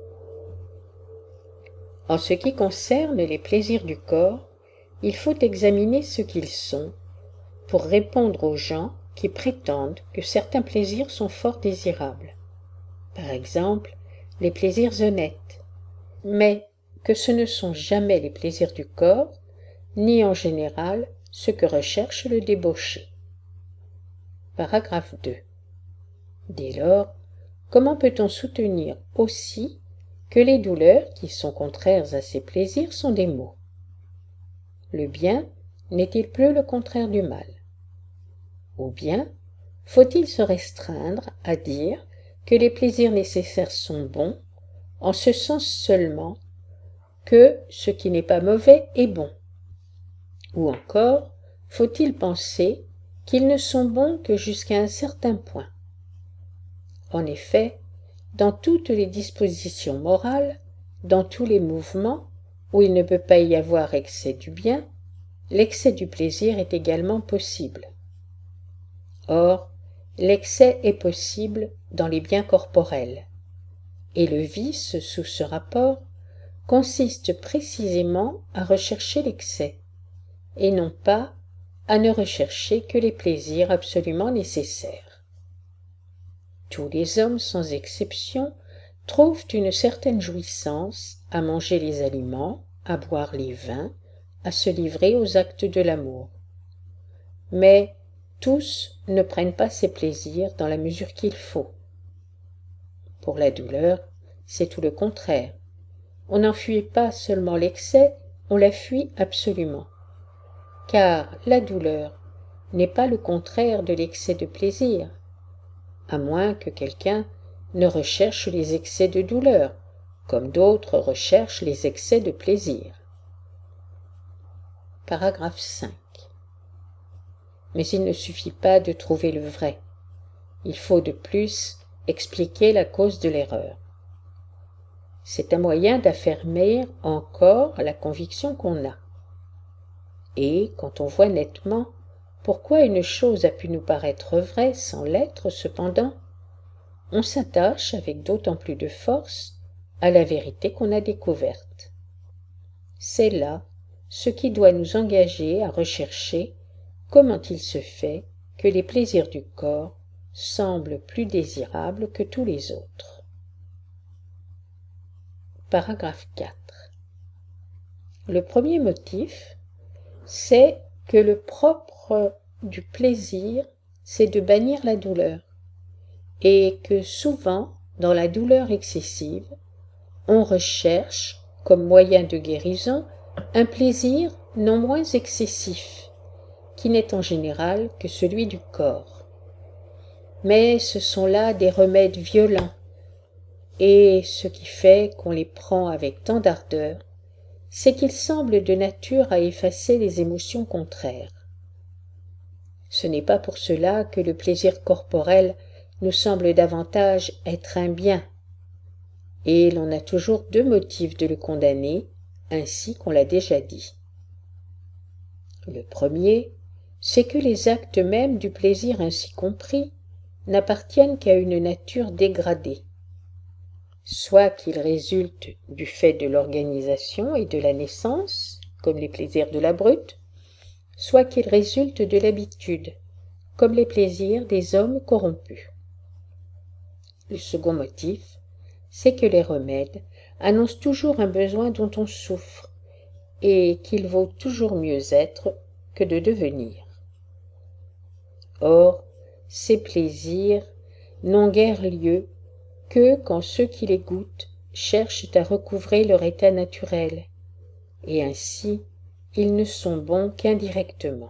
En ce qui concerne les plaisirs du corps, il faut examiner ce qu'ils sont pour répondre aux gens qui prétendent que certains plaisirs sont fort désirables. Par exemple, les plaisirs honnêtes, mais que ce ne sont jamais les plaisirs du corps, ni en général ce que recherche le débauché. Paragraphe 2. Dès lors, comment peut-on soutenir aussi que les douleurs qui sont contraires à ces plaisirs sont des maux? Le bien n'est-il plus le contraire du mal? Ou bien, faut-il se restreindre à dire que les plaisirs nécessaires sont bons, en ce sens seulement que ce qui n'est pas mauvais est bon? Ou encore, faut-il penser qu'ils ne sont bons que jusqu'à un certain point? En effet, dans toutes les dispositions morales, dans tous les mouvements où il ne peut pas y avoir excès du bien, l'excès du plaisir est également possible. Or, l'excès est possible dans les biens corporels, et le vice sous ce rapport consiste précisément à rechercher l'excès, et non pas à ne rechercher que les plaisirs absolument nécessaires. Tous les hommes, sans exception, trouvent une certaine jouissance à manger les aliments, à boire les vins, à se livrer aux actes de l'amour. Mais tous ne prennent pas ces plaisirs dans la mesure qu'il faut. Pour la douleur, c'est tout le contraire. On n'en fuit pas seulement l'excès, on la fuit absolument. Car la douleur n'est pas le contraire de l'excès de plaisir, à moins que quelqu'un ne recherche les excès de douleur, comme d'autres recherchent les excès de plaisir. Paragraphe 5. Mais il ne suffit pas de trouver le vrai. Il faut de plus expliquer la cause de l'erreur. C'est un moyen d'affermir encore la conviction qu'on a. Et quand on voit nettement pourquoi une chose a pu nous paraître vraie sans l'être cependant, on s'attache avec d'autant plus de force à la vérité qu'on a découverte. C'est là ce qui doit nous engager à rechercher comment il se fait que les plaisirs du corps semblent plus désirables que tous les autres. Paragraphe 4. Le premier motif, c'est que le propre du plaisir, c'est de bannir la douleur, et que souvent, dans la douleur excessive, on recherche, comme moyen de guérison, un plaisir non moins excessif, qui n'est en général que celui du corps. Mais ce sont là des remèdes violents, et ce qui fait qu'on les prend avec tant d'ardeur, c'est qu'ils semblent de nature à effacer les émotions contraires. Ce n'est pas pour cela que le plaisir corporel nous semble davantage être un bien, et l'on a toujours deux motifs de le condamner, ainsi qu'on l'a déjà dit. Le premier, c'est que les actes mêmes du plaisir ainsi compris n'appartiennent qu'à une nature dégradée, soit qu'ils résultent du fait de l'organisation et de la naissance, comme les plaisirs de la brute, soit qu'ils résultent de l'habitude, comme les plaisirs des hommes corrompus. Le second motif, c'est que les remèdes annoncent toujours un besoin dont on souffre, et qu'il vaut toujours mieux être que de devenir. Or, ces plaisirs n'ont guère lieu que quand ceux qui les goûtent cherchent à recouvrer leur état naturel, et ainsi ils ne sont bons qu'indirectement.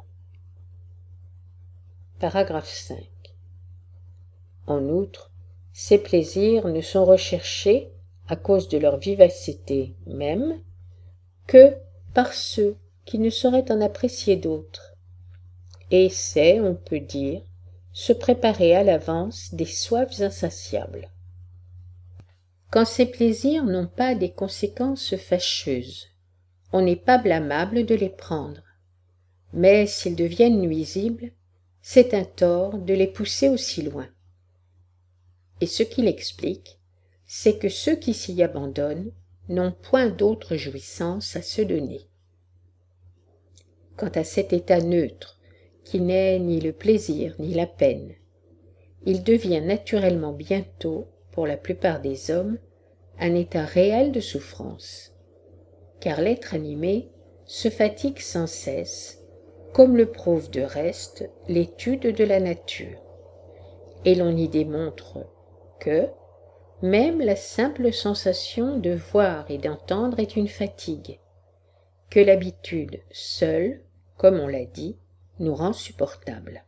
Paragraphe 5. En outre, ces plaisirs ne sont recherchés, à cause de leur vivacité même, que par ceux qui ne sauraient en apprécier d'autres, et c'est, on peut dire, se préparer à l'avance des soifs insatiables. Quand ces plaisirs n'ont pas des conséquences fâcheuses, on n'est pas blâmable de les prendre, mais s'ils deviennent nuisibles, c'est un tort de les pousser aussi loin. Et ce qui l'explique, c'est que ceux qui s'y abandonnent n'ont point d'autre jouissance à se donner. Quant à cet état neutre, qui n'est ni le plaisir ni la peine, il devient naturellement bientôt, pour la plupart des hommes, un état réel de souffrance, car l'être animé se fatigue sans cesse, comme le prouve de reste l'étude de la nature, et l'on y démontre que même la simple sensation de voir et d'entendre est une fatigue, que l'habitude seule, comme on l'a dit, nous rend supportables.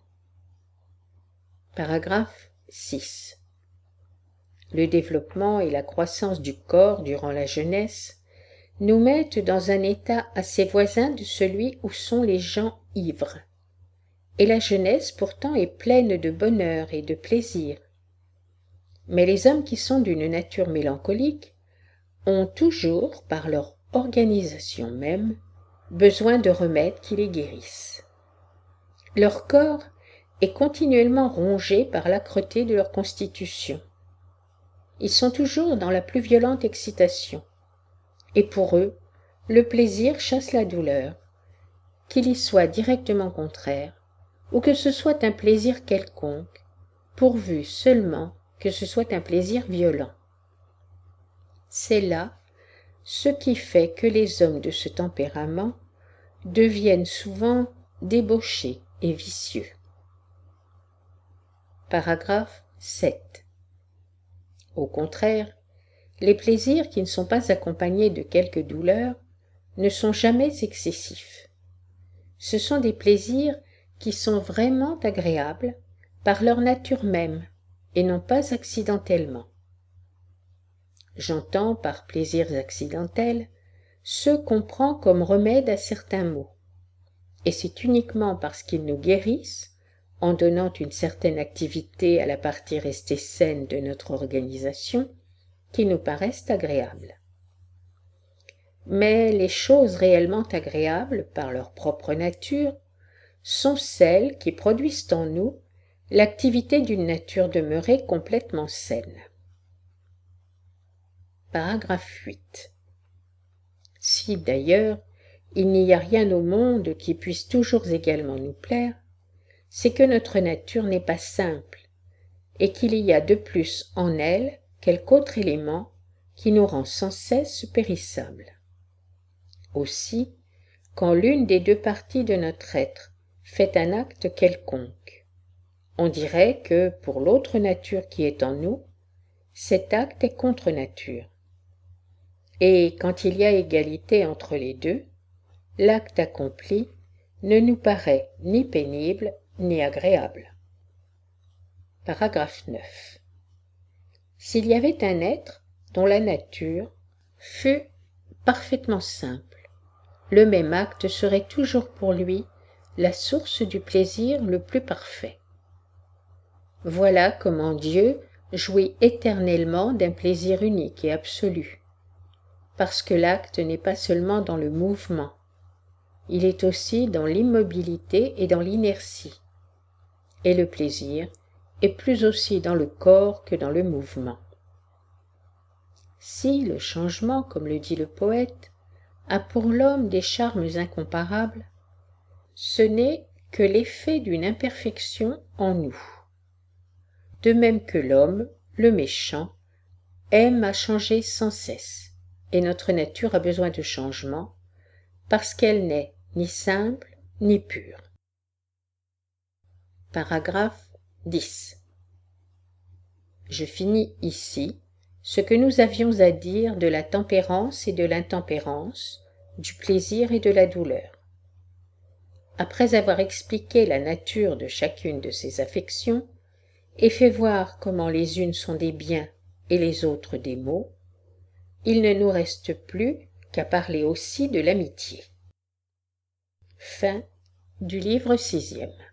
Paragraphe 6. Le développement et la croissance du corps durant la jeunesse nous mettent dans un état assez voisin de celui où sont les gens ivres. Et la jeunesse pourtant est pleine de bonheur et de plaisir. Mais les hommes qui sont d'une nature mélancolique ont toujours, par leur organisation même, besoin de remèdes qui les guérissent. Leur corps est continuellement rongé par l'âcreté de leur constitution. Ils sont toujours dans la plus violente excitation. Et pour eux, le plaisir chasse la douleur, qu'il y soit directement contraire, ou que ce soit un plaisir quelconque, pourvu seulement que ce soit un plaisir violent. C'est là ce qui fait que les hommes de ce tempérament deviennent souvent débauchés et vicieux. Paragraphe 7. Au contraire, les plaisirs qui ne sont pas accompagnés de quelque douleur ne sont jamais excessifs. Ce sont des plaisirs qui sont vraiment agréables par leur nature même et non pas accidentellement. J'entends par plaisirs accidentels ceux qu'on prend comme remède à certains maux, et c'est uniquement parce qu'ils nous guérissent, en donnant une certaine activité à la partie restée saine de notre organisation, qu'ils nous paraissent agréables. Mais les choses réellement agréables par leur propre nature sont celles qui produisent en nous l'activité d'une nature demeurée complètement saine. Paragraphe 8. Si, d'ailleurs, il n'y a rien au monde qui puisse toujours également nous plaire, c'est que notre nature n'est pas simple, et qu'il y a de plus en elle quelque autre élément qui nous rend sans cesse périssables. Aussi, quand l'une des deux parties de notre être fait un acte quelconque, on dirait que, pour l'autre nature qui est en nous, cet acte est contre nature. Et quand il y a égalité entre les deux, l'acte accompli ne nous paraît ni pénible ni agréable. Paragraphe 9. S'il y avait un être dont la nature fût parfaitement simple, le même acte serait toujours pour lui la source du plaisir le plus parfait. Voilà comment Dieu jouit éternellement d'un plaisir unique et absolu, parce que l'acte n'est pas seulement dans le mouvement, il est aussi dans l'immobilité et dans l'inertie, et le plaisir est plus aussi dans le corps que dans le mouvement. Si le changement, comme le dit le poète, a pour l'homme des charmes incomparables, ce n'est que l'effet d'une imperfection en nous. De même que l'homme, le méchant, aime à changer sans cesse, et notre nature a besoin de changement, parce qu'elle n'est ni simple ni pure. Paragraphe 10. Je finis ici ce que nous avions à dire de la tempérance et de l'intempérance, du plaisir et de la douleur. Après avoir expliqué la nature de chacune de ces affections, et fait voir comment les unes sont des biens et les autres des maux, il ne nous reste plus qu'à parler aussi de l'amitié. Fin du livre 6e.